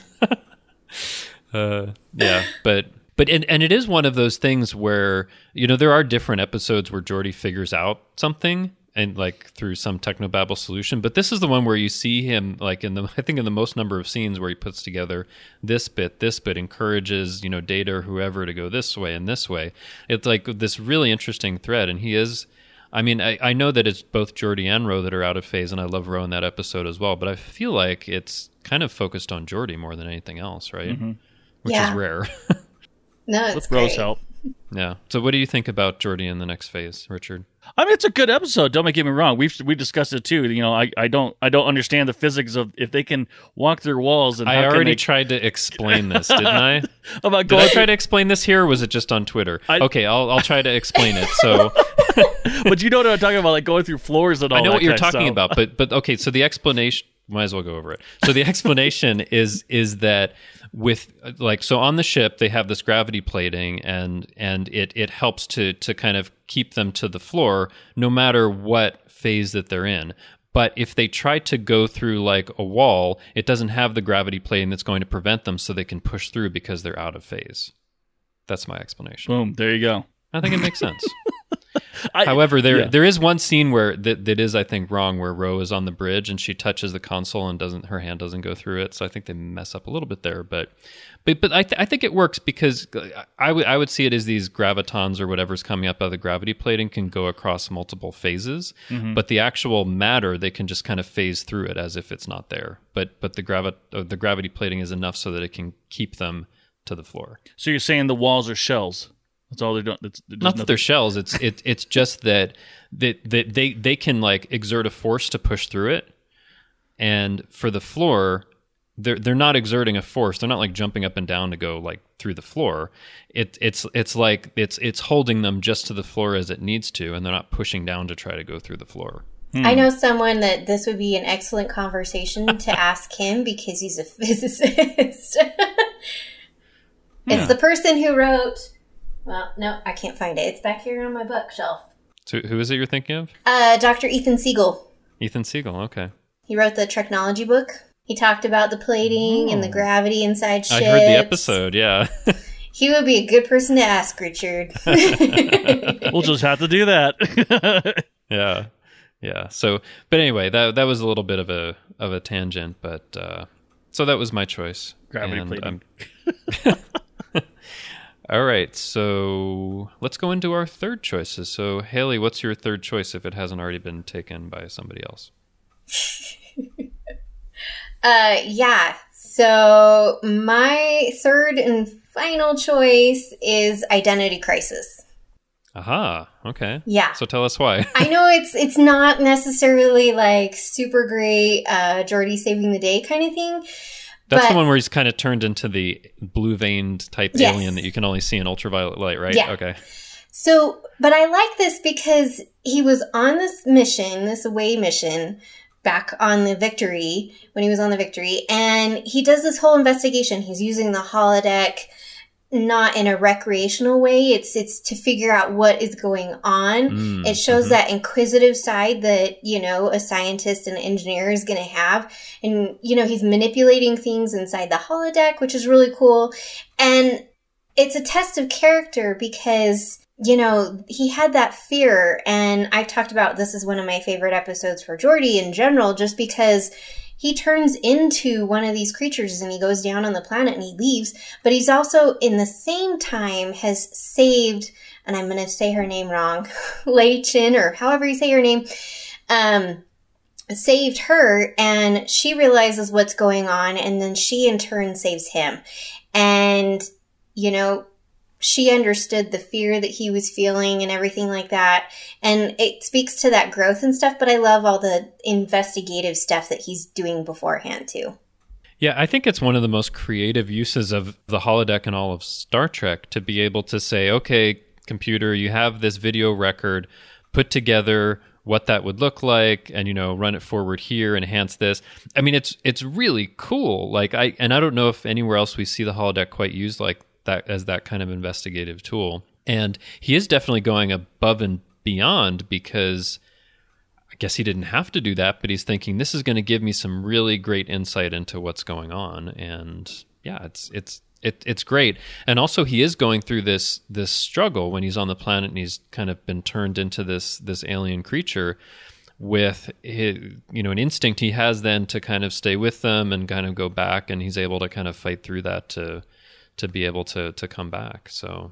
uh, yeah, but... But and, and it is one of those things where, you know, there are different episodes where Geordi figures out something and like through some technobabble solution. But this is the one where you see him like in the, I think in the most number of scenes where he puts together this bit, this bit, encourages, you know, Data or whoever to go this way and this way. It's like this really interesting thread. And he is, I mean, I, I know that it's both Geordi and Ro that are out of phase, and I love Ro in that episode as well. But I feel like it's kind of focused on Geordi more than anything else, right? Mm-hmm. Which yeah. is rare. No, it's With great. Ro's help. Yeah. So what do you think about Geordi in the next phase, Richard? I mean, it's a good episode. Don't get me wrong. We've we discussed it too. You know, I, I don't I don't understand the physics of if they can walk through walls. And I how can already they... tried to explain this, didn't I? About Did going I try through... to explain this here, or was it just on Twitter? I... Okay, I'll I'll try to explain it. So, but you know what I'm talking about, like going through floors and all. I know that what you're kind of talking stuff. about, but but okay. So the explanation, might as well go over it. So the explanation is is that with like so on the ship they have this gravity plating, and and it it helps to to kind of keep them to the floor no matter what phase that they're in. But if they try to go through like a wall, it doesn't have the gravity plating that's going to prevent them, so they can push through because they're out of phase. That's my explanation. Boom, there you go. I think it makes sense. I, However, there yeah. there is one scene where that, that is, I think, wrong, where Ro is on the bridge and she touches the console and doesn't her hand doesn't go through it. So I think they mess up a little bit there. But but but I th- I think it works because I would I would see it as these gravitons or whatever's coming up out of the gravity plating can go across multiple phases, mm-hmm. but the actual matter they can just kind of phase through it as if it's not there. But but the gravi- uh, the gravity plating is enough so that it can keep them to the floor. So you're saying the walls are shells? That's all they're doing. It's, Not nothing. that they're shells. It's it, it's just that that that they they can like exert a force to push through it, and for the floor, they're they're not exerting a force. They're not like jumping up and down to go like through the floor. It it's it's like it's it's holding them just to the floor as it needs to, and they're not pushing down to try to go through the floor. Hmm. I know someone that this would be an excellent conversation to ask him because he's a physicist. Yeah. It's the person who wrote. Well, no, I can't find it. It's back here on my bookshelf. So who is it you're thinking of? Uh, Doctor Ethan Siegel. Ethan Siegel. Okay. He wrote the Technology book. He talked about the plating oh. and the gravity inside ships. I heard the episode, yeah. He would be a good person to ask, Richard. We'll just have to do that. Yeah. Yeah. So, but anyway, that that was a little bit of a of a tangent, but uh, so that was my choice. Gravity and plating. All right, so let's go into our third choices. So, Haley, what's your third choice if it hasn't already been taken by somebody else? uh, yeah. So, my third and final choice is Identity Crisis. Aha, okay. Yeah. So tell us why. I know it's it's not necessarily like super great uh, Geordi saving the day kind of thing. That's but, the one where he's kind of turned into the blue-veined type yes. alien that you can only see in ultraviolet light, right? Yeah. Okay. So, but I like this because he was on this mission, this away mission, back on the Victory, when he was on the Victory, and he does this whole investigation. He's using the holodeck, not in a recreational way. It's it's to figure out what is going on. Mm, it shows mm-hmm. that inquisitive side that, you know, a scientist and engineer is going to have. And, you know, he's manipulating things inside the holodeck, which is really cool. And it's a test of character because, you know, he had that fear. And I've talked about this is one of my favorite episodes for Geordi in general, just because he turns into one of these creatures and he goes down on the planet and he leaves. But he's also, in the same time, has saved, and I'm going to say her name wrong, Lei Chin, or however you say her name, um, saved her, and she realizes what's going on, and then she in turn saves him. And, you know, she understood the fear that he was feeling and everything like that. And it speaks to that growth and stuff, but I love all the investigative stuff that he's doing beforehand too. Yeah, I think it's one of the most creative uses of the holodeck and all of Star Trek to be able to say, okay, computer, you have this video record, put together what that would look like and, you know, run it forward here, enhance this. I mean, it's it's really cool. Like I and I don't know if anywhere else we see the holodeck quite used like that as that kind of investigative tool. And he is definitely going above and beyond because I guess he didn't have to do that, but he's thinking this is going to give me some really great insight into what's going on. And yeah, it's it's it, it's great. And also he is going through this this struggle when he's on the planet and he's kind of been turned into this this alien creature with his, you know, an instinct he has then to kind of stay with them and kind of go back, and he's able to kind of fight through that to to be able to to come back. So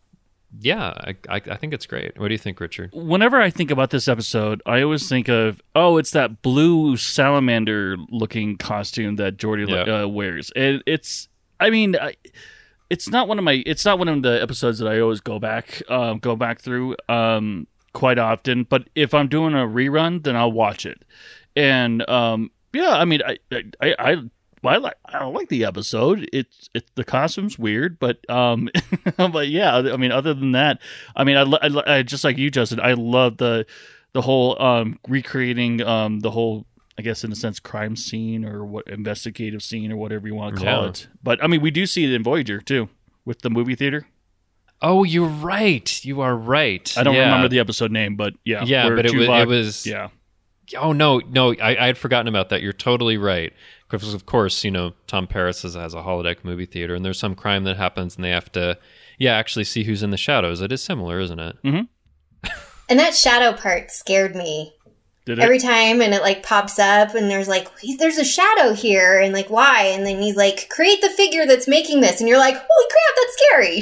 yeah, I, I I think it's great. What do you think, Richard? Whenever I think about this episode, I always think of, oh, it's that blue salamander-looking costume that Geordi Yeah. uh, wears. And it's, I mean, I, it's not one of my, it's not one of the episodes that I always go back, uh, go back through um, quite often. But if I'm doing a rerun, then I'll watch it. And um, yeah, I mean, I, I, I I like I like the episode. It's it the costume's weird, but um, but yeah, I mean, other than that, I mean, I, I, I just like you, Justin. I love the the whole um recreating um the whole, I guess in a sense, crime scene or what investigative scene or whatever you want to call Yeah. it. But I mean, we do see it in Voyager too with the movie theater. Oh, you're right. You are right. I don't Yeah. remember the episode name, but yeah, Yeah, where but it was, Tuvok- it was. yeah. Oh no, no, I, I had forgotten about that. You're totally right. Because of course, you know, Tom Paris has, has a holodeck movie theater, and there's some crime that happens, and they have to, yeah, actually see who's in the shadows. It is similar, isn't it? Mm-hmm. And that shadow part scared me. Did it? Every time, and it like pops up, and there's like, there's a shadow here, and like, why? And then he's like, create the figure that's making this, and you're like, holy crap, that's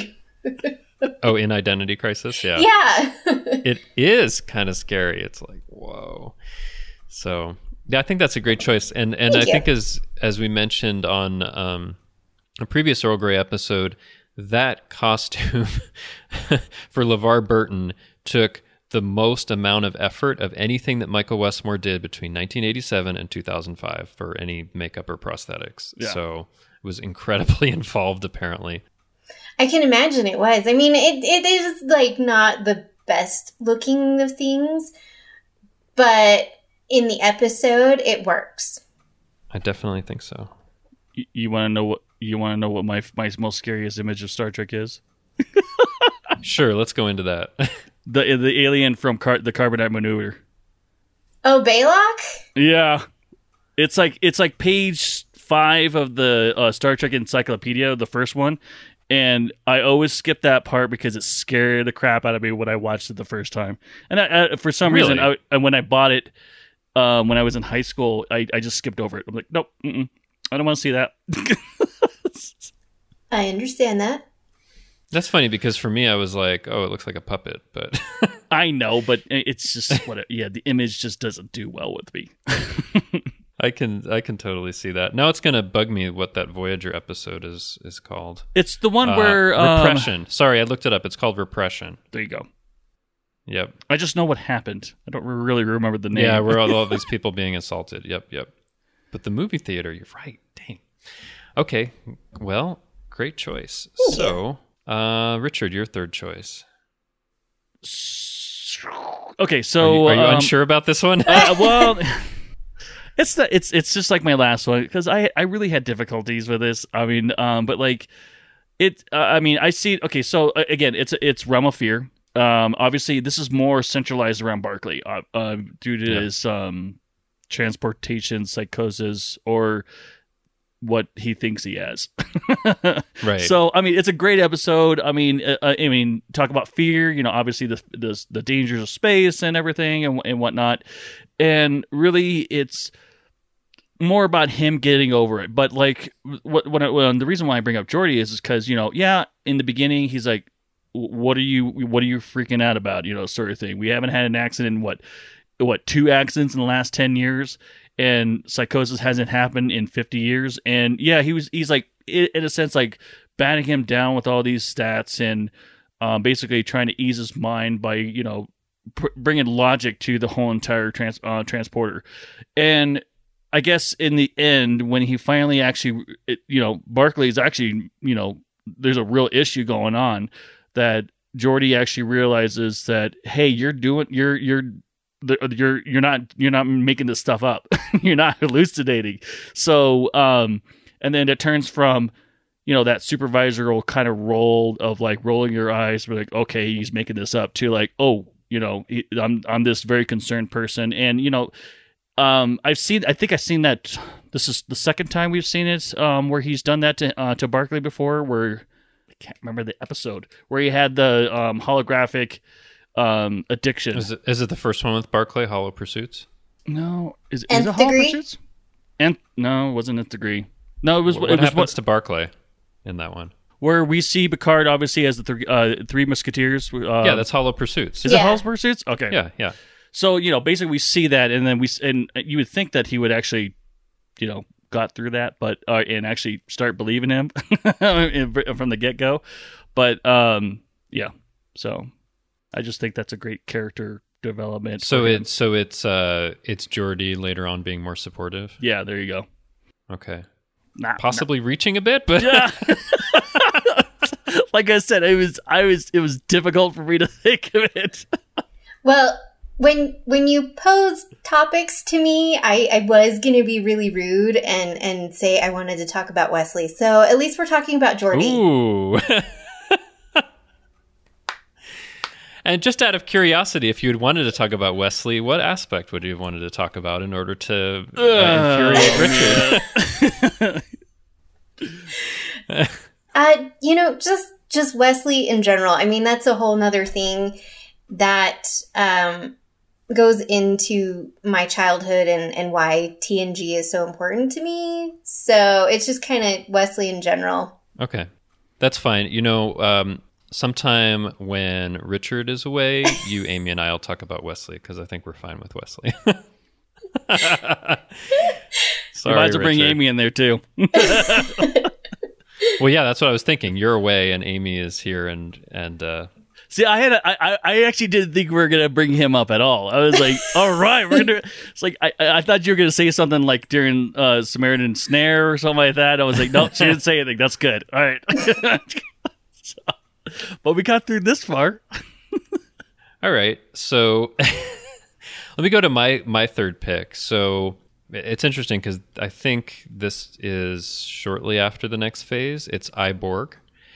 scary. Oh, in Identity Crisis, yeah, Yeah. it is kind of scary. It's like, whoa. So yeah, I think that's a great choice, and and Thank I you. think as as we mentioned on um, a previous Earl Grey episode, that costume for LeVar Burton took the most amount of effort of anything that Michael Westmore did between nineteen eighty-seven and two thousand five for any makeup or prosthetics. Yeah. So it was incredibly involved, apparently. I can imagine it was. I mean, it it is like not the best looking of things, but in the episode, it works. I definitely think so. You, you want to know what you want to know what my my most scariest image of Star Trek is? Sure, let's go into that. The the alien from Car- the Carbonite Maneuver. Oh, Baylock? Yeah, it's like it's like page five of the uh, Star Trek Encyclopedia, the first one, and I always skip that part because it scared the crap out of me when I watched it the first time. And I, I, for some Really? reason, I, and when I bought it um, when I was in high school, I, I just skipped over it. I'm like, nope, mm-mm, I don't want to see that. I understand that. That's funny because for me, I was like, "Oh, it looks like a puppet," but I know, but it's just what. It, yeah, the image just doesn't do well with me. I can I can totally see that. Now it's gonna bug me what that Voyager episode is is called. It's the one Uh, where um, repression. Sorry, I looked it up. It's called Repression. There you go. Yep. I just know what happened. I don't really remember the name. Yeah, where all, all these people being assaulted. Yep, yep. But the movie theater, you're right. Dang. Okay. Well, great choice. Thank so, uh, Richard, your third choice. Okay, so are you, are you um, unsure about this one? uh, well, it's the, it's it's just like my last one because I I really had difficulties with this. I mean, um, but like it. Uh, I mean, I see. Okay, so uh, again, it's it's Realm of Fear. Um, obviously, this is more centralized around Barclay uh, uh, due to Yeah. his um transportation psychosis or what he thinks he has. Right. So, I mean, it's a great episode. I mean, uh, I mean, talk about fear, you know, obviously the the, the dangers of space and everything and, and whatnot. And really, it's more about him getting over it. But like, what, what, what the reason why I bring up Geordi is because, you know, yeah, in the beginning, he's like, what are you, what are you freaking out about? You know, sort of thing. We haven't had an accident in what, what, two accidents in the last ten years. And psychosis hasn't happened in fifty years. And yeah, he was, he's like, in a sense, like batting him down with all these stats and um, basically trying to ease his mind by, you know, pr- bringing logic to the whole entire trans- uh, transporter. And I guess in the end, when he finally actually, it, you know, Barclay's actually, you know, there's a real issue going on that Geordi actually realizes that, hey, you're doing, you're, you're, you're, you're not, you're not making this stuff up. You're not hallucinating. So, um, and then it turns from, you know, that supervisorial kind of role of like rolling your eyes, but like, okay, he's making this up, to like, oh, you know, he, I'm, I'm this very concerned person. And, you know, um, I've seen, I think I've seen that. This is the second time we've seen it, um, where he's done that to, uh, to Barclay before, where I can't remember the episode where he had the, um, holographic, um, addiction. Is it, is it the first one with Barclay, Hollow Pursuits? No, is, is Nth it Hollow Degree? Pursuits? And no, it wasn't Nth Degree. No, it was. What it was happens what, to Barclay in that one? where we see Picard obviously as the three, uh, three Musketeers. Uh, yeah, that's Hollow Pursuits. Is Yeah. it Hollow Pursuits? Okay. Yeah, yeah. So, you know, basically we see that, and then we and you would think that he would actually, you know, got through that, but uh, and actually start believing him from the get go. But um, yeah, so I just think that's a great character development. So for him. it's so it's uh it's Geordi later on being more supportive. Yeah, there you go. Okay, Nah, possibly reaching a bit, but Yeah. Like I said, it was I was it was difficult for me to think of it. Well, when when you pose topics to me, I, I was going to be really rude and, and say I wanted to talk about Wesley. So at least we're talking about Geordi. ooh. And just out of curiosity, if you had wanted to talk about Wesley, what aspect would you have wanted to talk about in order to uh, infuriate Richard? Uh, you know, just just Wesley in general. I mean, that's a whole nother thing that um, goes into my childhood and, and why T N G is so important to me. So it's just kind of Wesley in general. Okay, that's fine. You know, um, sometime when Richard is away, you, Amy, and I will talk about Wesley, because I think we're fine with Wesley. Sorry, You might as well bring Richard. Amy in there too. Well, yeah, that's what I was thinking. You're away, and Amy is here, and and uh, See, I had a, I, I actually didn't think we were gonna bring him up at all. I was like, all right, we're gonna. It's like I, I thought you were gonna say something like during uh, Samaritan Snare or something like that. I was like, nope, she didn't say anything. That's good. All right. So, but we got through this far. all right. So let me go to my my third pick. So it's interesting because I think this is shortly after the next phase. It's Iborg.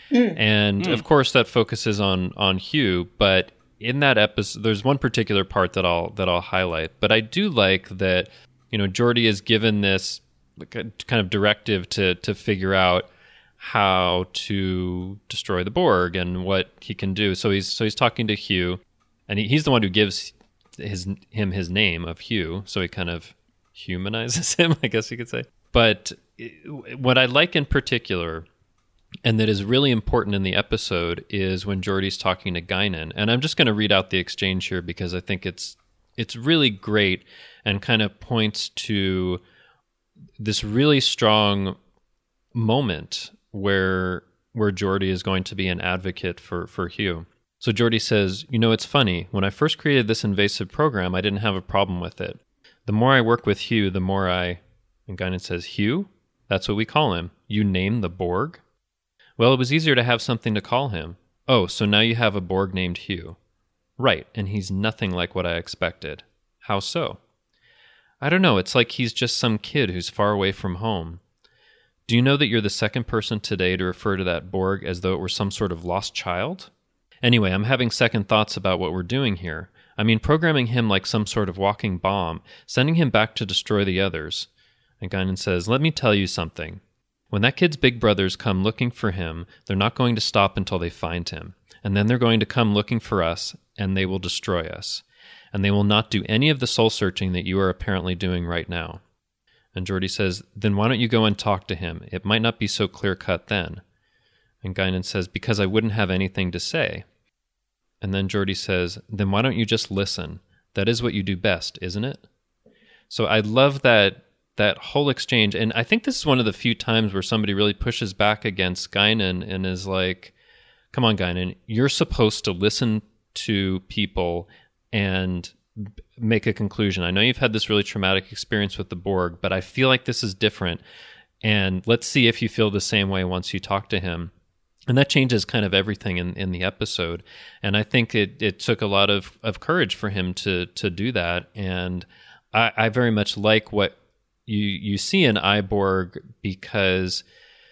And of course that focuses on on Hugh, but in that episode there's one particular part that I'll that I'll highlight. But I do like that, you know, Geordi is given this kind of directive to to figure out how to destroy the Borg and what he can do. So he's so he's talking to Hugh, and he, he's the one who gives his him his name of Hugh, so he kind of humanizes him, I guess you could say. But what I like in particular, and that is really important in the episode, is when Geordi's talking to Guinan. And I'm just going to read out the exchange here because I think it's it's really great and kind of points to this really strong moment where where Geordi is going to be an advocate for, for Hugh. So Geordi says, you know, it's funny. When I first created this invasive program, I didn't have a problem with it. The more I work with Hugh, the more I... And Guinan says, Hugh? That's what we call him. You name the Borg? Well, it was easier to have something to call him. Oh, so now you have a Borg named Hugh. Right, and he's nothing like what I expected. How so? I don't know, it's like he's just some kid who's far away from home. Do you know that you're the second person today to refer to that Borg as though it were some sort of lost child? Anyway, I'm having second thoughts about what we're doing here. I mean, programming him like some sort of walking bomb, sending him back to destroy the others. And Guinan says, let me tell you something. When that kid's big brothers come looking for him, they're not going to stop until they find him. And then they're going to come looking for us, and they will destroy us. And they will not do any of the soul-searching that you are apparently doing right now. And Geordi says, then why don't you go and talk to him? It might not be so clear-cut then. And Guinan says, because I wouldn't have anything to say. And then Geordi says, then why don't you just listen? That is what you do best, isn't it? So I love that that whole exchange, and I think this is one of the few times where somebody really pushes back against Guinan and is like, come on, Guinan, you're supposed to listen to people and make a conclusion. I know you've had this really traumatic experience with the Borg, but I feel like this is different. And let's see if you feel the same way once you talk to him. And that changes kind of everything in, in the episode. And I think it, it took a lot of, of courage for him to to do that. And I, I very much like what you you see in I, Borg, because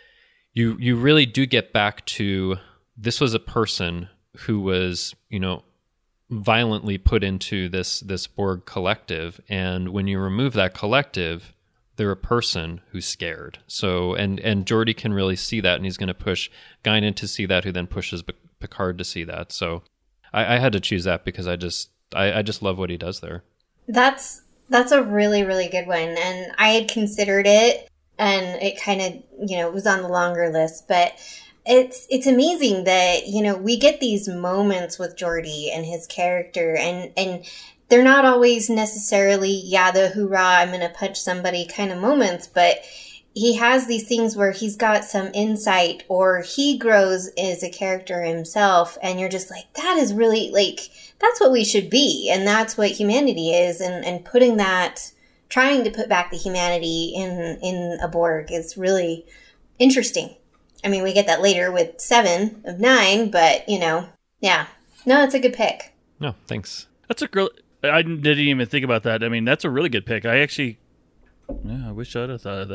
you you really do get back to, this was a person who was, you know, violently put into this this Borg collective, and when you remove that collective, they're a person who's scared. So, and and Geordi can really see that, and he's going to push Guinan to see that, who then pushes Picard to see that. So, I, I had to choose that because I just I, I just love what he does there. That's that's a really really good one, and I had considered it, and it kind of you know was on the longer list, but. It's it's amazing that, you know, we get these moments with Geordi and his character, and, and they're not always necessarily, yeah, the hoorah, I'm going to punch somebody kind of moments, but he has these things where he's got some insight, or he grows as a character himself, and you're just like, that is really, like, that's what we should be, and that's what humanity is, and, and putting that, trying to put back the humanity in, in a Borg is really interesting. I mean, we get that later with seven of nine, but, you know, yeah. No, it's a good pick. No, thanks. That's a girl. I didn't even think about that. I mean, that's a really good pick. I actually, yeah, I wish I'd have thought of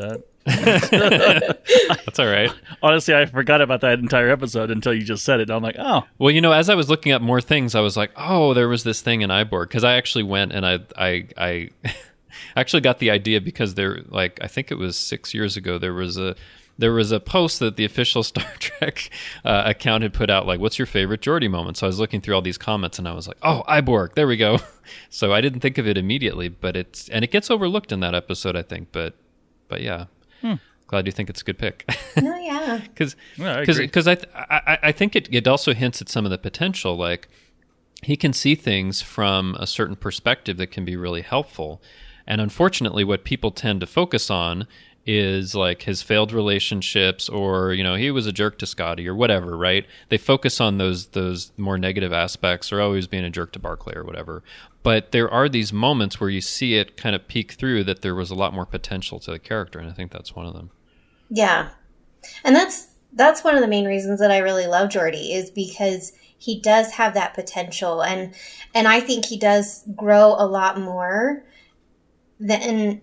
that. That's all right. Honestly, I forgot about that entire episode until you just said it. I'm like, oh. Well, you know, as I was looking up more things, I was like, oh, there was this thing in I, Borg. Because I actually went and I, I, I actually got the idea because there, like, I think it was six years ago, there was a, There was a post that the official Star Trek uh, account had put out, like, what's your favorite Geordi moment? So I was looking through all these comments, and I was like, oh, I, Borg, there we go. So I didn't think of it immediately, but it's, and it gets overlooked in that episode, I think, but, but yeah. Hmm. Glad you think it's a good pick. No, yeah. Because yeah, I, because I, I, I think it, it also hints at some of the potential, like, he can see things from a certain perspective that can be really helpful. And unfortunately, what people tend to focus on is like his failed relationships, or, you know, he was a jerk to Scotty or whatever, right? They focus on those those more negative aspects, or always being a jerk to Barclay or whatever. But there are these moments where you see it kind of peek through that there was a lot more potential to the character, and I think that's one of them. Yeah. And that's that's one of the main reasons that I really love Geordi, is because he does have that potential, and and I think he does grow a lot more than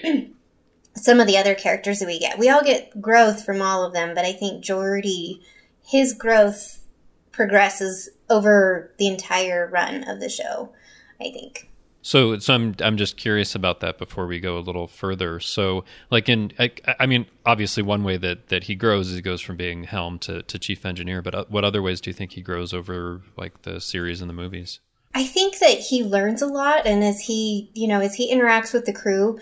some of the other characters that we get. We all get growth from all of them, but I think Geordi, his growth progresses over the entire run of the show, I think. So, so I'm I'm just curious about that before we go a little further. So, like in, I, I mean, obviously one way that, that he grows is he goes from being helm to, to chief engineer, but what other ways do you think he grows over, like, the series and the movies? I think that he learns a lot, and as he, you know, as he interacts with the crew,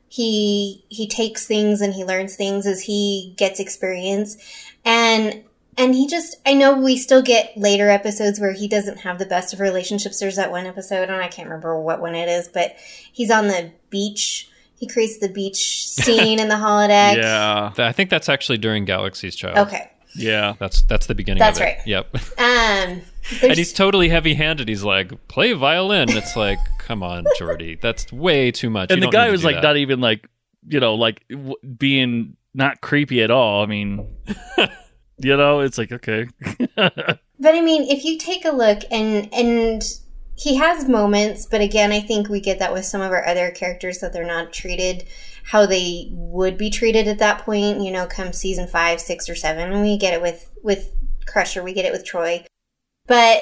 He he takes things and he learns things as he gets experience. And and he just, I know we still get later episodes where he doesn't have the best of relationships. There's that one episode, and I can't remember what one it is, but he's on the beach. He creates the beach scene in the holodeck. Yeah. I think that's actually during Galaxy's Child. Okay. Yeah. That's that's the beginning that's of it. That's right. Yep. Um, and he's totally heavy-handed. He's like, play violin. It's like, come on, Geordi. That's way too much. And you the don't guy need to was do like that. not even like, you know, like w- being not creepy at all. I mean, you know, it's like, okay. But I mean, if you take a look, and and he has moments, but again, I think we get that with some of our other characters, that they're not treated how they would be treated at that point, you know, come season five, six, or seven. And we get it with, with Crusher, we get it with Troy. But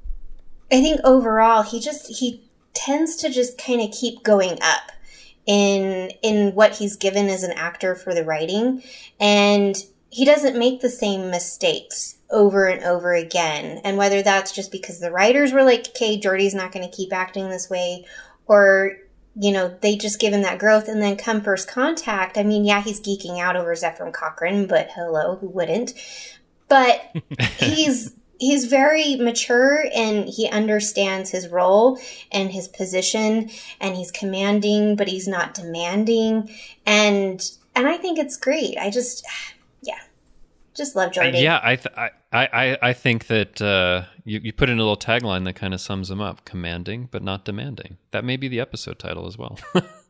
I think overall, he just, he tends to just kind of keep going up in, in what he's given as an actor for the writing. And he doesn't make the same mistakes over and over again. And whether that's just because the writers were like, okay, Geordi's not going to keep acting this way, or, you know, they just give him that growth. And then come First Contact, I mean, yeah, he's geeking out over Zefram Cochrane, but hello, who wouldn't? But he's he's very mature and he understands his role and his position, and he's commanding, but he's not demanding. And and I think it's great. I just, yeah, just love Jordy. Yeah, I th- I, I, I think that uh, you, you put in a little tagline that kind of sums him up. Commanding, but not demanding. That may be the episode title as well.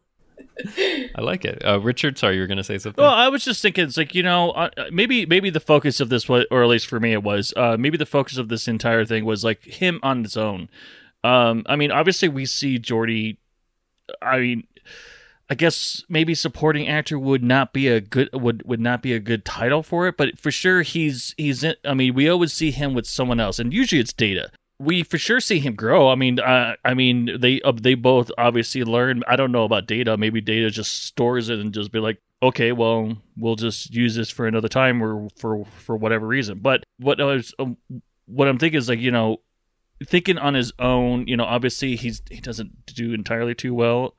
I like it. Uh, Richard, sorry, you were going to say something? Well, I was just thinking, it's like, you know, uh, maybe maybe the focus of this, was, or at least for me it was, uh, maybe the focus of this entire thing was like him on his own. Um, I mean, obviously we see Jordy, I mean, I guess maybe supporting actor would not be a good would, would not be a good title for it, but for sure he's he's in, I mean, we always see him with someone else, and usually it's Data. We for sure see him grow. I mean, uh, I mean, they uh, they both obviously learn. I don't know about Data. Maybe Data just stores it and just be like, okay, well, we'll just use this for another time or for for whatever reason. But what I was, um, what I'm thinking is like, you know, thinking on his own. You know, obviously he's he doesn't do entirely too well,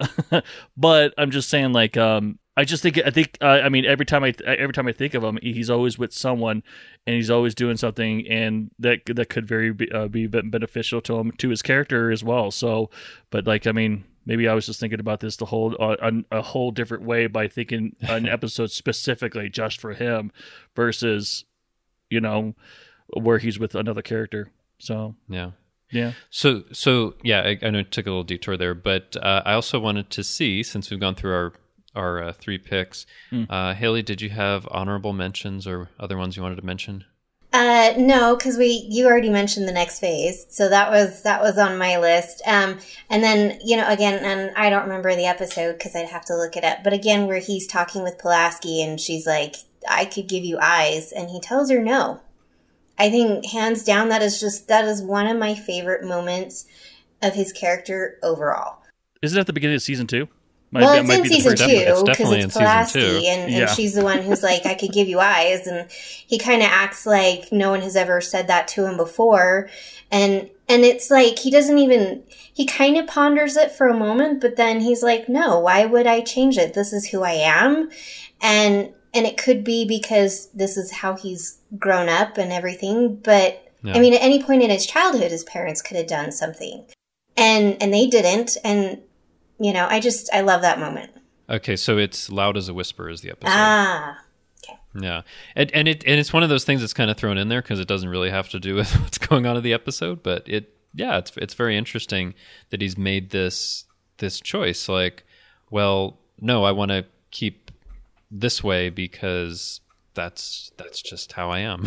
but I'm just saying like, um, I just think I think uh, I mean every time I every time I think of him, he's always with someone, and he's always doing something, and that that could very be, uh, be beneficial to him, to his character as well. So, but like I mean, maybe I was just thinking about this the whole uh, a, a whole different way by thinking an episode specifically just for him versus, you know, where he's with another character. So yeah. Yeah. So so yeah, I, I know it took a little detour there, but uh, I also wanted to see, since we've gone through our our uh, three picks. Mm. Uh, Haley, did you have honorable mentions or other ones you wanted to mention? Uh, no, because we you already mentioned the next phase, so that was that was on my list. Um, and then you know again, and I don't remember the episode because I'd have to look it up. But again, where he's talking with Pulaski and she's like, "I could give you eyes," and he tells her no. I think hands down that is just that is one of my favorite moments of his character overall. Isn't it at the beginning of season two? Might well, be, it's might in be season two because it's, it's Pulaski, and, and yeah. she's the one who's like, I could give you eyes, and he kind of acts like no one has ever said that to him before, and and it's like he doesn't even, he kind of ponders it for a moment, but then he's like, no, why would I change it? This is who I am, and and it could be because this is how he's grown up and everything, but yeah. I mean, at any point in his childhood, his parents could have done something, and and they didn't, and you know, I just, I love that moment. Okay, so it's Loud as a Whisper is the episode. Ah, okay. Yeah, and and it and it's one of those things that's kind of thrown in there because it doesn't really have to do with what's going on in the episode, but it, yeah, it's it's very interesting that he's made this this choice. Like, well, no, I want to keep this way because that's that's just how I am.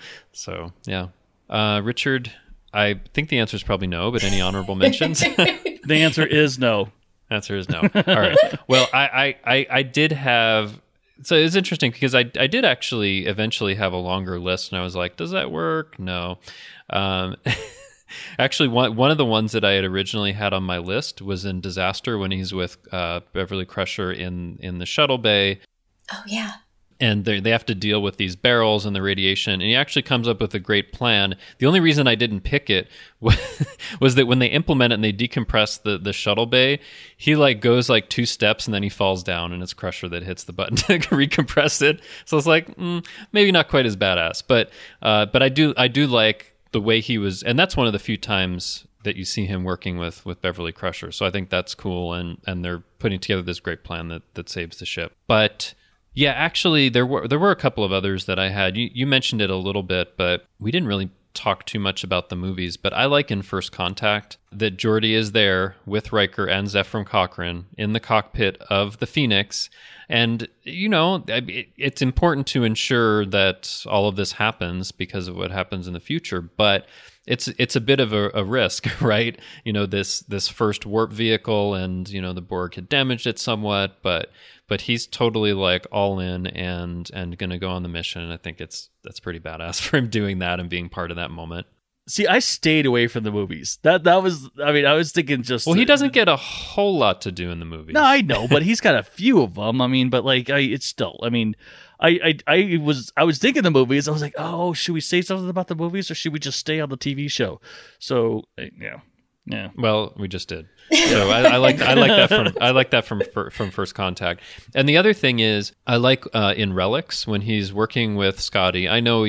So yeah, uh, Richard, I think the answer is probably no, but any honorable mentions? The answer is no. Answer is no. All right. Well, I, I, I did have, so it's interesting because I, I did actually eventually have a longer list, and I was like, does that work? No. Um, actually, one one of the ones that I had originally had on my list was in Disaster when he's with uh, Beverly Crusher in, in the shuttle bay. Oh, yeah. And they they have to deal with these barrels and the radiation. And he actually comes up with a great plan. The only reason I didn't pick it was, was that when they implement it and they decompress the, the shuttle bay, he like goes like two steps and then he falls down, and it's Crusher that hits the button to recompress it. So it's like mm, maybe not quite as badass, but uh, but I do I do like the way he was, and that's one of the few times that you see him working with with Beverly Crusher. So I think that's cool, and and they're putting together this great plan that that saves the ship. But yeah, actually, there were there were a couple of others that I had. You, you mentioned it a little bit, but we didn't really talk too much about the movies. But I like in First Contact that Geordi is there with Riker and Zefram Cochrane in the cockpit of the Phoenix. And, you know, it, it's important to ensure that all of this happens because of what happens in the future. But it's it's a bit of a, a risk, right? You know, this this first warp vehicle, and, you know, the Borg had damaged it somewhat, but but he's totally like all in and and going to go on the mission. And I think it's that's pretty badass for him doing that and being part of that moment. See, I stayed away from the movies. That that was, I mean, I was thinking just... Well, he doesn't get a whole lot to do in the movies. No, I know, but he's got a few of them. I mean, but like, I, it's still, I mean, I, I, I was, I was thinking the movies. I was like, oh, should we say something about the movies, or should we just stay on the T V show? So, yeah, yeah. Well, we just did. So I, I like, I like that from, I like that from from First Contact. And the other thing is, I like uh, in Relics when he's working with Scotty. I know he's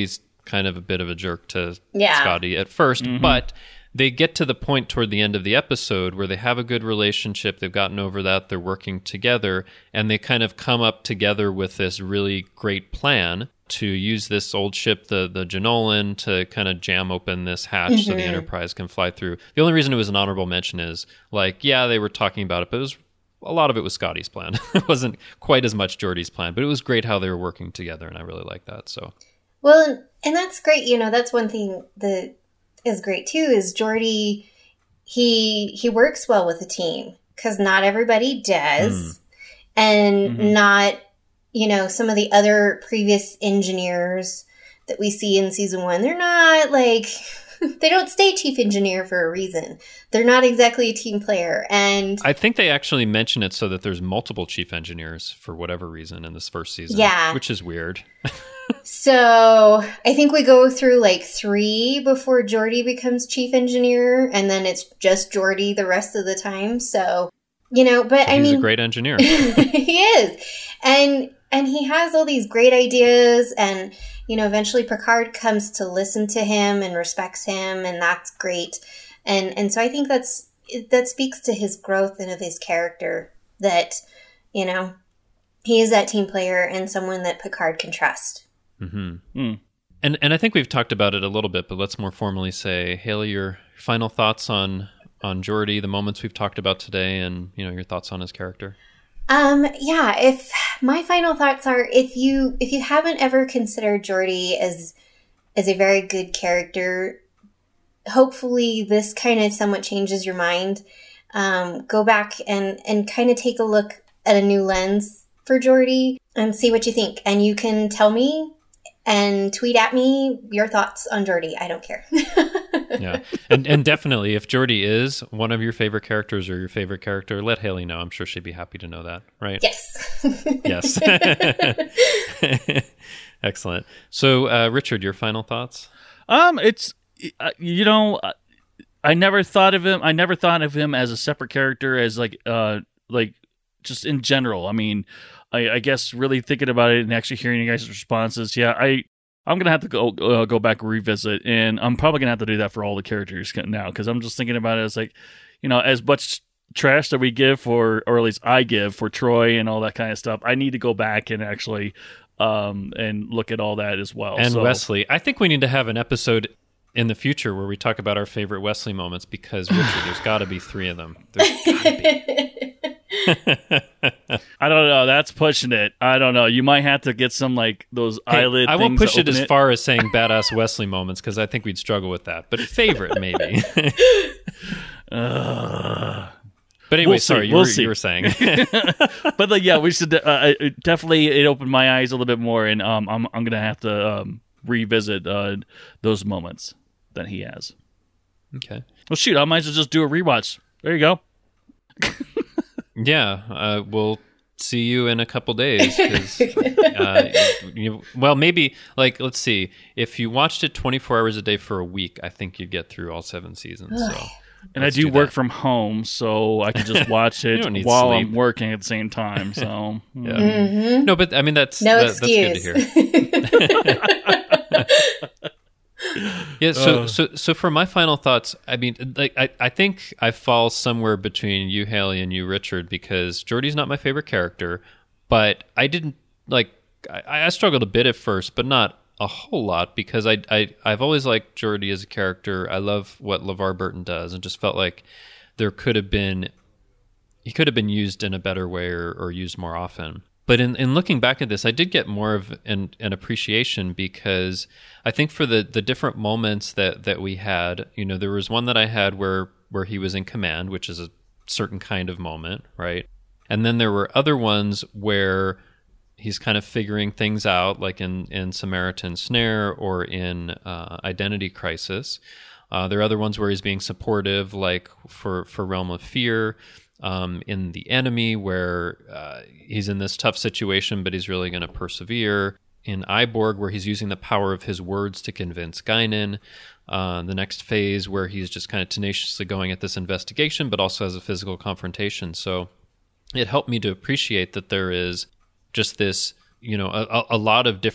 kind of a bit of a jerk to Yeah. Scotty at first, Mhm. but they get to the point toward the end of the episode where they have a good relationship. They've gotten over that. They're working together, and they kind of come up together with this really great plan to use this old ship, the the Jenolan, to kind of jam open this hatch so the Mhm. Enterprise can fly through. The only reason it was an honorable mention is, like, yeah, they were talking about it, but it was a lot of it was Scotty's plan. It wasn't quite as much Geordi's plan, but it was great how they were working together, and I really like that. So, Well, and that's great. You know, that's one thing that is great too. Is Geordi? He he works well with a team because not everybody does, Mm. and Mhm. not you know some of the other previous engineers that we see in season one. They're not like they don't stay chief engineer for a reason. They're not exactly a team player, and I think they actually mention it so that there's multiple chief engineers for whatever reason in this first season. Yeah. Which is weird. so I think we go through like three before Geordi becomes chief engineer, and then it's just Geordi the rest of the time. So, you know, but So I he's mean, a great engineer. he is, and and he has all these great ideas, and you know, eventually Picard comes to listen to him and respects him, and that's great. And and so I think that's that speaks to his growth and of his character, that you know he is that team player and someone that Picard can trust. hmm Mm. And and I think we've talked about it a little bit, but let's more formally say, Haley, your final thoughts on on Geordi, the moments we've talked about today, and you know your thoughts on his character. Um, yeah, if my final thoughts are, if you if you haven't ever considered Geordi as as a very good character, hopefully this kind of somewhat changes your mind. Um, go back and and kind of take a look at a new lens for Geordi and see what you think. And you can tell me and tweet at me your thoughts on Geordi. I don't care. Yeah, and and definitely, if Geordi is one of your favorite characters or your favorite character, let Haley know. I'm sure she'd be happy to know that, right? Yes. Yes. Excellent. So, uh, Richard, your final thoughts? Um, it's uh, you know, uh, I never thought of him. I never thought of him as a separate character, as like uh, like just in general. I mean, I, I guess really thinking about it and actually hearing you guys' responses, yeah, I I'm gonna have to go uh, go back and revisit, and I'm probably gonna have to do that for all the characters now, because I'm just thinking about it as like, you know, as much trash that we give for, or at least I give for Troy and all that kind of stuff, I need to go back and actually um and look at all that as well. And so, Wesley, I think we need to have an episode in the future where we talk about our favorite Wesley moments, because Richard, there's got to be three of them. There's gotta be. I don't know. That's pushing it. I don't know. You might have to get some like those Hey, eyelid. I won't things push to it as open far as saying badass Wesley moments, because I think we'd struggle with that. But favorite, maybe. Uh, But anyway, We'll see, sorry, you, we'll were, see. you were saying. but like, yeah, we should uh, it definitely. It opened my eyes a little bit more, and um, I'm I'm gonna have to um, revisit uh, those moments that he has. Okay. Well, shoot, I might as well just do a rewatch. There you go. Yeah, uh, we'll see you in a couple days. 'Cause, uh, you, well, maybe, like, let's see. If you watched it twenty-four hours a day for a week, I think you'd get through all seven seasons. So, And let's I do, do work that. from home, so I can just watch You it don't need while sleep. I'm working at the same time. So Yeah. Mhm. No, but I mean, that's, No that, that's good to excuse. hear. Yeah, so Uh. so so for my final thoughts, I mean, like I, I think I fall somewhere between you, Haley, and you, Richard, because Geordi's not my favorite character, but I didn't like I, I struggled a bit at first, but not a whole lot, because I I I've always liked Geordi as a character. I love what LeVar Burton does, and just felt like there could have been he could have been used in a better way, or, or used more often. But in, in looking back at this, I did get more of an, an appreciation, because I think for the, the different moments that, that we had, you know, there was one that I had where, where he was in command, which is a certain kind of moment, right? And then there were other ones where he's kind of figuring things out, like in, in Samaritan Snare or in uh, Identity Crisis. Uh, there are other ones where he's being supportive, like for, for Realm of Fear. Um, in The Enemy, where uh, he's in this tough situation, but he's really going to persevere. In Iborg, where he's using the power of his words to convince Guinan. Uh, the next phase, where he's just kind of tenaciously going at this investigation, but also has a physical confrontation. So it helped me to appreciate that there is just this, you know, a, a lot of different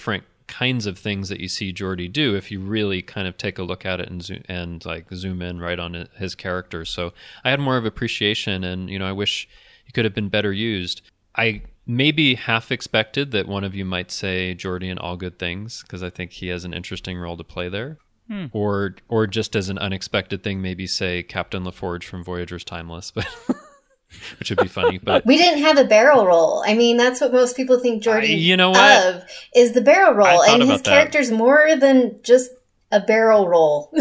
kinds of things that you see Geordi do if you really kind of take a look at it and zo- and like zoom in right on it, his character. So I had more of appreciation, and you know, I wish he could have been better used. I maybe half expected that one of you might say Geordi in All Good Things, because I think he has an interesting role to play there. Hmm. Or or just as an unexpected thing, maybe say Captain LaForge from Voyager's Timeless, but which would be funny. But we didn't have a barrel roll. I mean, that's what most people think Geordi I, you know what? of is the barrel roll, and his character's more than just a barrel roll.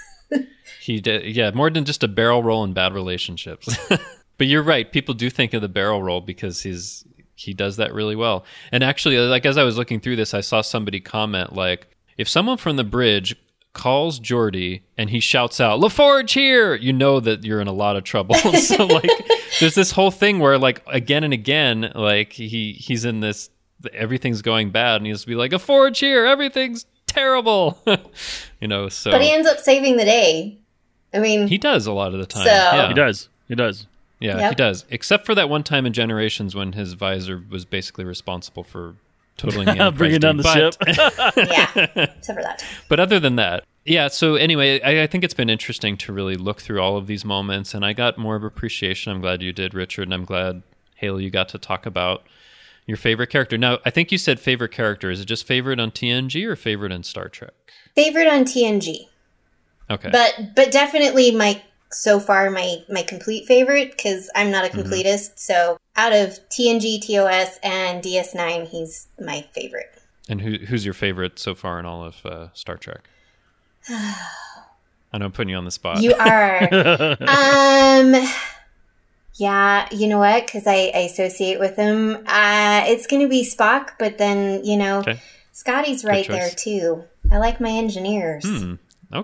He did, yeah, more than just a barrel roll in bad relationships. But you're right. People do think of the barrel roll because he's he does that really well. And actually, like as I was looking through this, I saw somebody comment like, if someone from the bridge calls Geordi and he shouts out LaForge here, you know that you're in a lot of trouble. So like there's this whole thing where like again and again, like he he's in this, everything's going bad, and he has to be like, LaForge here, everything's terrible. You know, so but he ends up saving the day. I mean, he does a lot of the time. So, yeah. He does. He does. Yeah, yep. He does. Except for that one time in Generations when his visor was basically responsible for totaling the Enterprise. Bringing down the but, ship. Yeah, except for that. But other than that, yeah, so anyway, I, I think it's been interesting to really look through all of these moments, and I got more of appreciation. I'm glad you did, Richard, and I'm glad, Haley, you got to talk about your favorite character. Now, I think you said favorite character. Is it just favorite on T N G or favorite in Star Trek? Favorite on T N G. Okay. But but definitely my... so far my my complete favorite, because I'm not a completist. Mm-hmm. So out of T N G, T O S, and D S nine, he's my favorite. And who who's your favorite so far in all of uh, Star Trek? I know I'm putting you on the spot. You are. um, yeah, you know what? Because I, I associate with him. Uh, it's going to be Spock, but then, you know, okay. Scotty's right there too. I like my engineers. Hmm.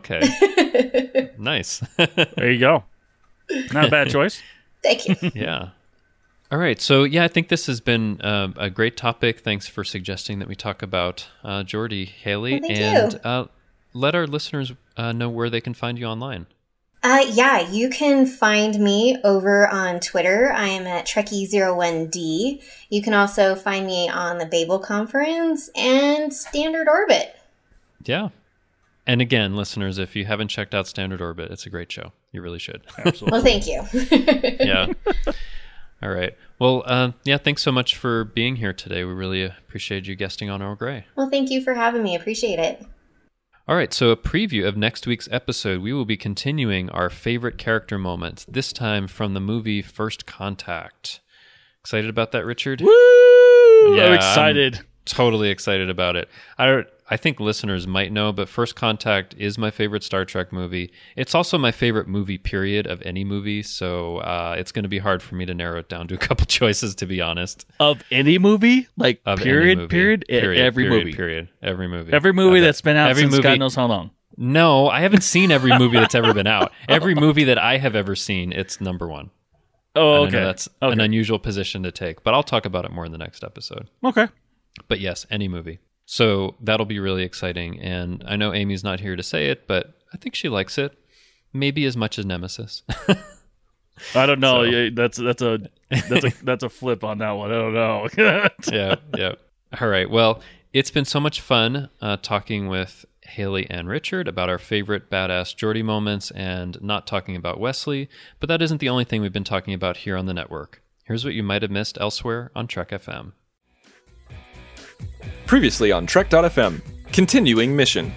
Okay. Nice. There you go. Not a bad choice. Thank you. Yeah. All right. So, yeah, I think this has been uh, a great topic. Thanks for suggesting that we talk about uh, Geordi, Haley. Well, thank and you. Uh, let our listeners uh, know where they can find you online. Uh, yeah, you can find me over on Twitter. I am at Trekkie zero one D. You can also find me on the Babel Conference and Standard Orbit. Yeah. And again, listeners, if you haven't checked out Standard Orbit, it's a great show. You really should. Absolutely. Well, thank you. Yeah. All right. Well, uh, yeah, thanks so much for being here today. We really appreciate you guesting on Earl Grey. Well, thank you for having me. Appreciate it. All right, so a preview of next week's episode. We will be continuing our favorite character moments, this time from the movie First Contact. Excited about that, Richard? Woo! Yeah, I'm excited. I'm totally excited about it. I don't... I think listeners might know, but First Contact is my favorite Star Trek movie. It's also my favorite movie, period, of any movie, so uh, it's going to be hard for me to narrow it down to a couple choices, to be honest. Of any movie? Like, of period, movie. period? Period, every period, movie. Period, every movie. Every movie uh, that's been out every since movie, God knows how long. No, I haven't seen every movie that's ever been out. Every movie that I have ever seen, it's number one. Oh, and okay. That's okay. an unusual position to take, but I'll talk about it more in the next episode. Okay. But yes, any movie. So that'll be really exciting. And I know Amy's not here to say it, but I think she likes it. Maybe as much as Nemesis. I don't know. So. Yeah, that's that's a that's a that's a flip on that one. I don't know. yeah, yeah. All right. Well, it's been so much fun uh, talking with Haley and Richard about our favorite badass Geordi moments and not talking about Wesley. But that isn't the only thing we've been talking about here on the network. Here's what you might have missed elsewhere on Trek F M. Previously on Trek dot F M, continuing mission.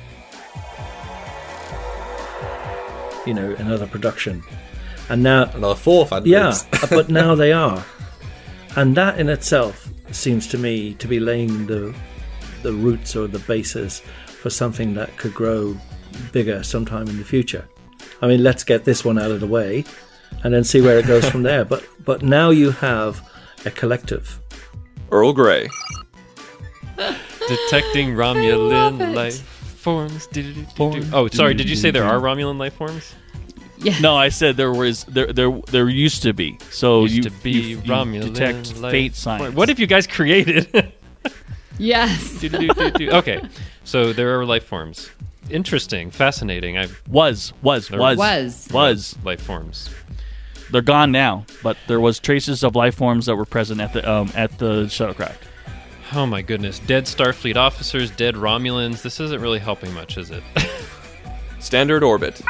You know, another production. And now... Another fourth, I Yeah, but now they are. And that in itself seems to me to be laying the the roots or the basis for something that could grow bigger sometime in the future. I mean, let's get this one out of the way and then see where it goes from there. But but now you have a collective. Earl Grey. Detecting Romulan life forms. Oh, sorry. Did you say there are Romulan life forms? Yeah. No, I said there was there there there used to be. So used you to be you, Romulan you detect life fate signs. What have you guys created? Yes. Okay, so there are life forms. Interesting, fascinating. I was was was was was life forms. They're gone now, but there was traces of life forms that were present at the um, at the shuttlecraft. Oh my goodness. Dead Starfleet officers, dead Romulans. This isn't really helping much, is it? Standard Orbit.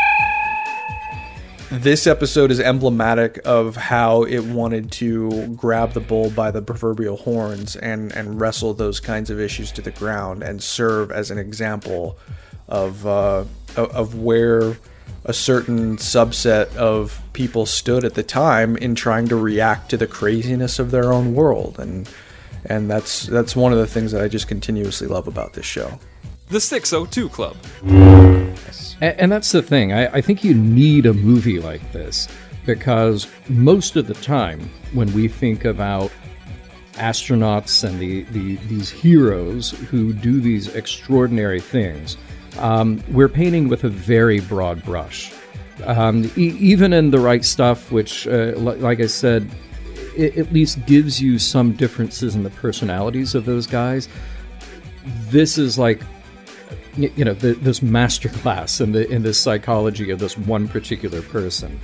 This episode is emblematic of how it wanted to grab the bull by the proverbial horns and, and wrestle those kinds of issues to the ground and serve as an example of uh, of where a certain subset of people stood at the time in trying to react to the craziness of their own world. And and that's that's one of the things that I just continuously love about this show. The six oh two Club. And, and that's the thing. I, I think you need a movie like this because most of the time when we think about astronauts and the, the these heroes who do these extraordinary things, um, we're painting with a very broad brush. Um, e- even in The Right Stuff, which, uh, l- like I said, it at least gives you some differences in the personalities of those guys. This is like, you know, the, this masterclass in the in the psychology of this one particular person.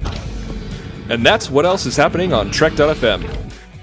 And that's what else is happening on Trek dot f m.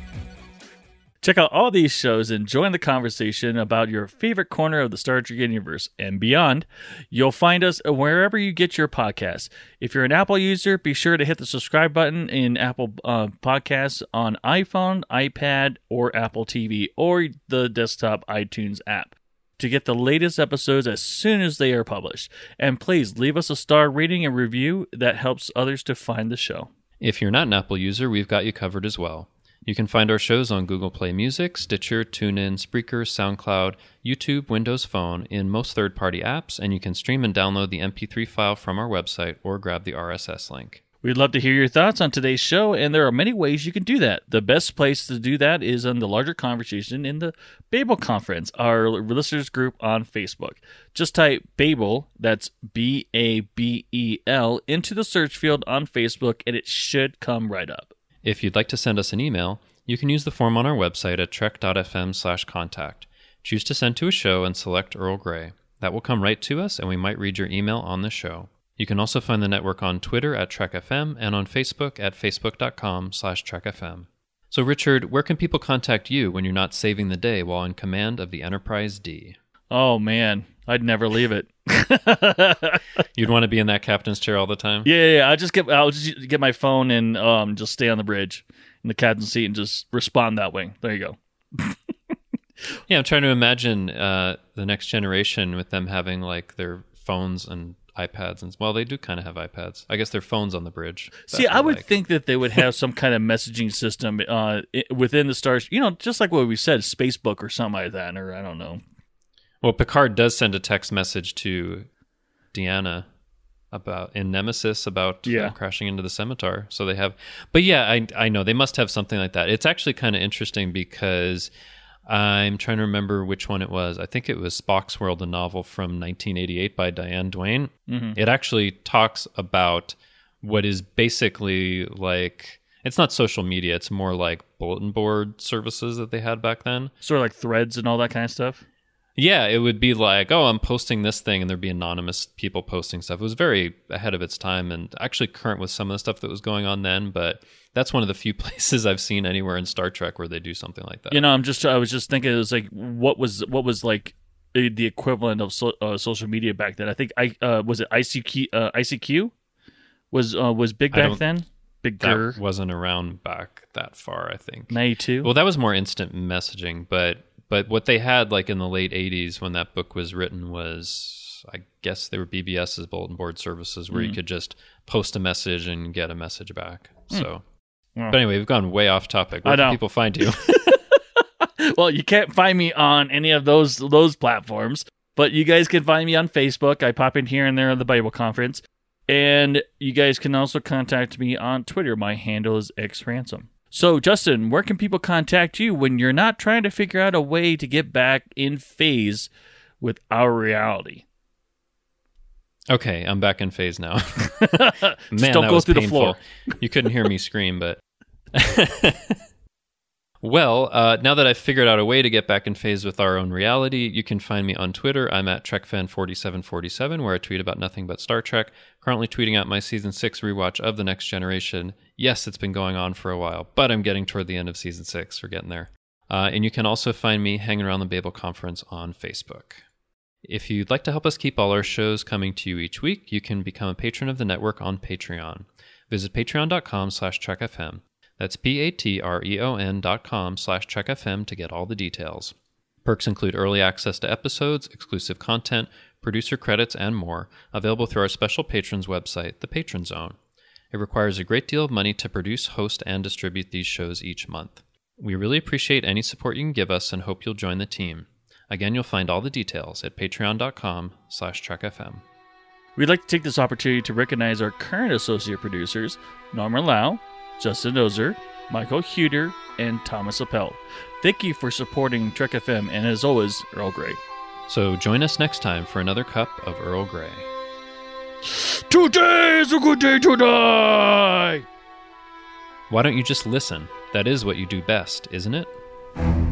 Check out all these shows and join the conversation about your favorite corner of the Star Trek universe and beyond. You'll find us wherever you get your podcasts. If you're an Apple user, be sure to hit the subscribe button in Apple uh, Podcasts on iPhone, iPad, or Apple T V, or the desktop iTunes app to get the latest episodes as soon as they are published. And please leave us a star rating and review that helps others to find the show. If you're not an Apple user, we've got you covered as well. You can find our shows on Google Play Music, Stitcher, TuneIn, Spreaker, SoundCloud, YouTube, Windows Phone, in most third-party apps, and you can stream and download the M P three file from our website or grab the R S S link. We'd love to hear your thoughts on today's show, and there are many ways you can do that. The best place to do that is on the larger conversation in the Babel Conference, our listeners group on Facebook. Just type Babel, that's B A B E L, into the search field on Facebook, and it should come right up. If you'd like to send us an email, you can use the form on our website at trek dot f m slash contact. Choose to send to a show and select Earl Grey. That will come right to us, and we might read your email on the show. You can also find the network on Twitter at Trek F M and on Facebook at facebook.com slash trekfm. So, Richard, where can people contact you when you're not saving the day while in command of the Enterprise D? Oh, man. I'd never leave it. You'd want to be in that captain's chair all the time? Yeah, yeah, yeah. I just get I'll just get my phone and um just stay on the bridge in the captain's seat and just respond that way. There you go. Yeah, I'm trying to imagine uh, the next generation with them having like their phones and iPads, and well, they do kind of have iPads. I guess their phones on the bridge. See, I would like. think that they would have some kind of messaging system uh, within the stars. You know, just like what we said, Facebook or something like that, or I don't know. Well, Picard does send a text message to Deanna about in Nemesis about yeah. uh, crashing into the Scimitar. So they have, but yeah, I I know they must have something like that. It's actually kind of interesting because I'm trying to remember which one it was. I think it was Spock's World, a novel from nineteen eighty-eight by Diane Duane. Mm-hmm. It actually talks about what is basically like, it's not social media, it's more like bulletin board services that they had back then. Sort of like threads and all that kind of stuff? Yeah, it would be like, oh, I'm posting this thing, and there'd be anonymous people posting stuff. It was very ahead of its time and actually current with some of the stuff that was going on then, but that's one of the few places I've seen anywhere in Star Trek where they do something like that. You know, I'm just, I was just thinking, it was like, what was, what was like the equivalent of so, uh, social media back then? I think, I uh, was it I C Q, uh, I C Q was, uh, was big back then? Bigger. That wasn't around back that far, I think. ninety-two Well, that was more instant messaging, but but what they had like in the late eighties when that book was written was, I guess they were B B S's bulletin board services where mm. you could just post a message and get a message back. Mm. So, well, but anyway, we've gone way off topic. Where can people find you? Well, you can't find me on any of those those platforms, but you guys can find me on Facebook. I pop in here and there at the Bible Conference. And you guys can also contact me on Twitter. My handle is xransom. So, Justin, where can people contact you when you're not trying to figure out a way to get back in phase with our reality? Okay, I'm back in phase now. Man, don't that go was through painful. the floor. You couldn't hear me scream, but... Well, uh, now that I've figured out a way to get back in phase with our own reality, you can find me on Twitter. I'm at Trek Fan forty-seven forty-seven, where I tweet about nothing but Star Trek. Currently tweeting out my Season six rewatch of The Next Generation. Yes, it's been going on for a while, but I'm getting toward the end of Season six. We're getting there. Uh, and you can also find me hanging around the Babel Conference on Facebook. If you'd like to help us keep all our shows coming to you each week, you can become a patron of the network on Patreon. Visit patreon.com slash trekfm. That's P-A-T-R-E-O-N dot com slash trekfm to get all the details. Perks include early access to episodes, exclusive content, producer credits, and more, available through our special patrons website, The Patron Zone. It requires a great deal of money to produce, host, and distribute these shows each month. We really appreciate any support you can give us and hope you'll join the team. Again, you'll find all the details at patreon.com slash trekfm. We'd like to take this opportunity to recognize our current associate producers, Norma Lau, Justin Ozer, Michael Huter, and Thomas Appel. Thank you for supporting Trek F M, and as always, Earl Grey. So join us next time for another cup of Earl Grey. Today is a good day to die! Why don't you just listen? That is what you do best, isn't it?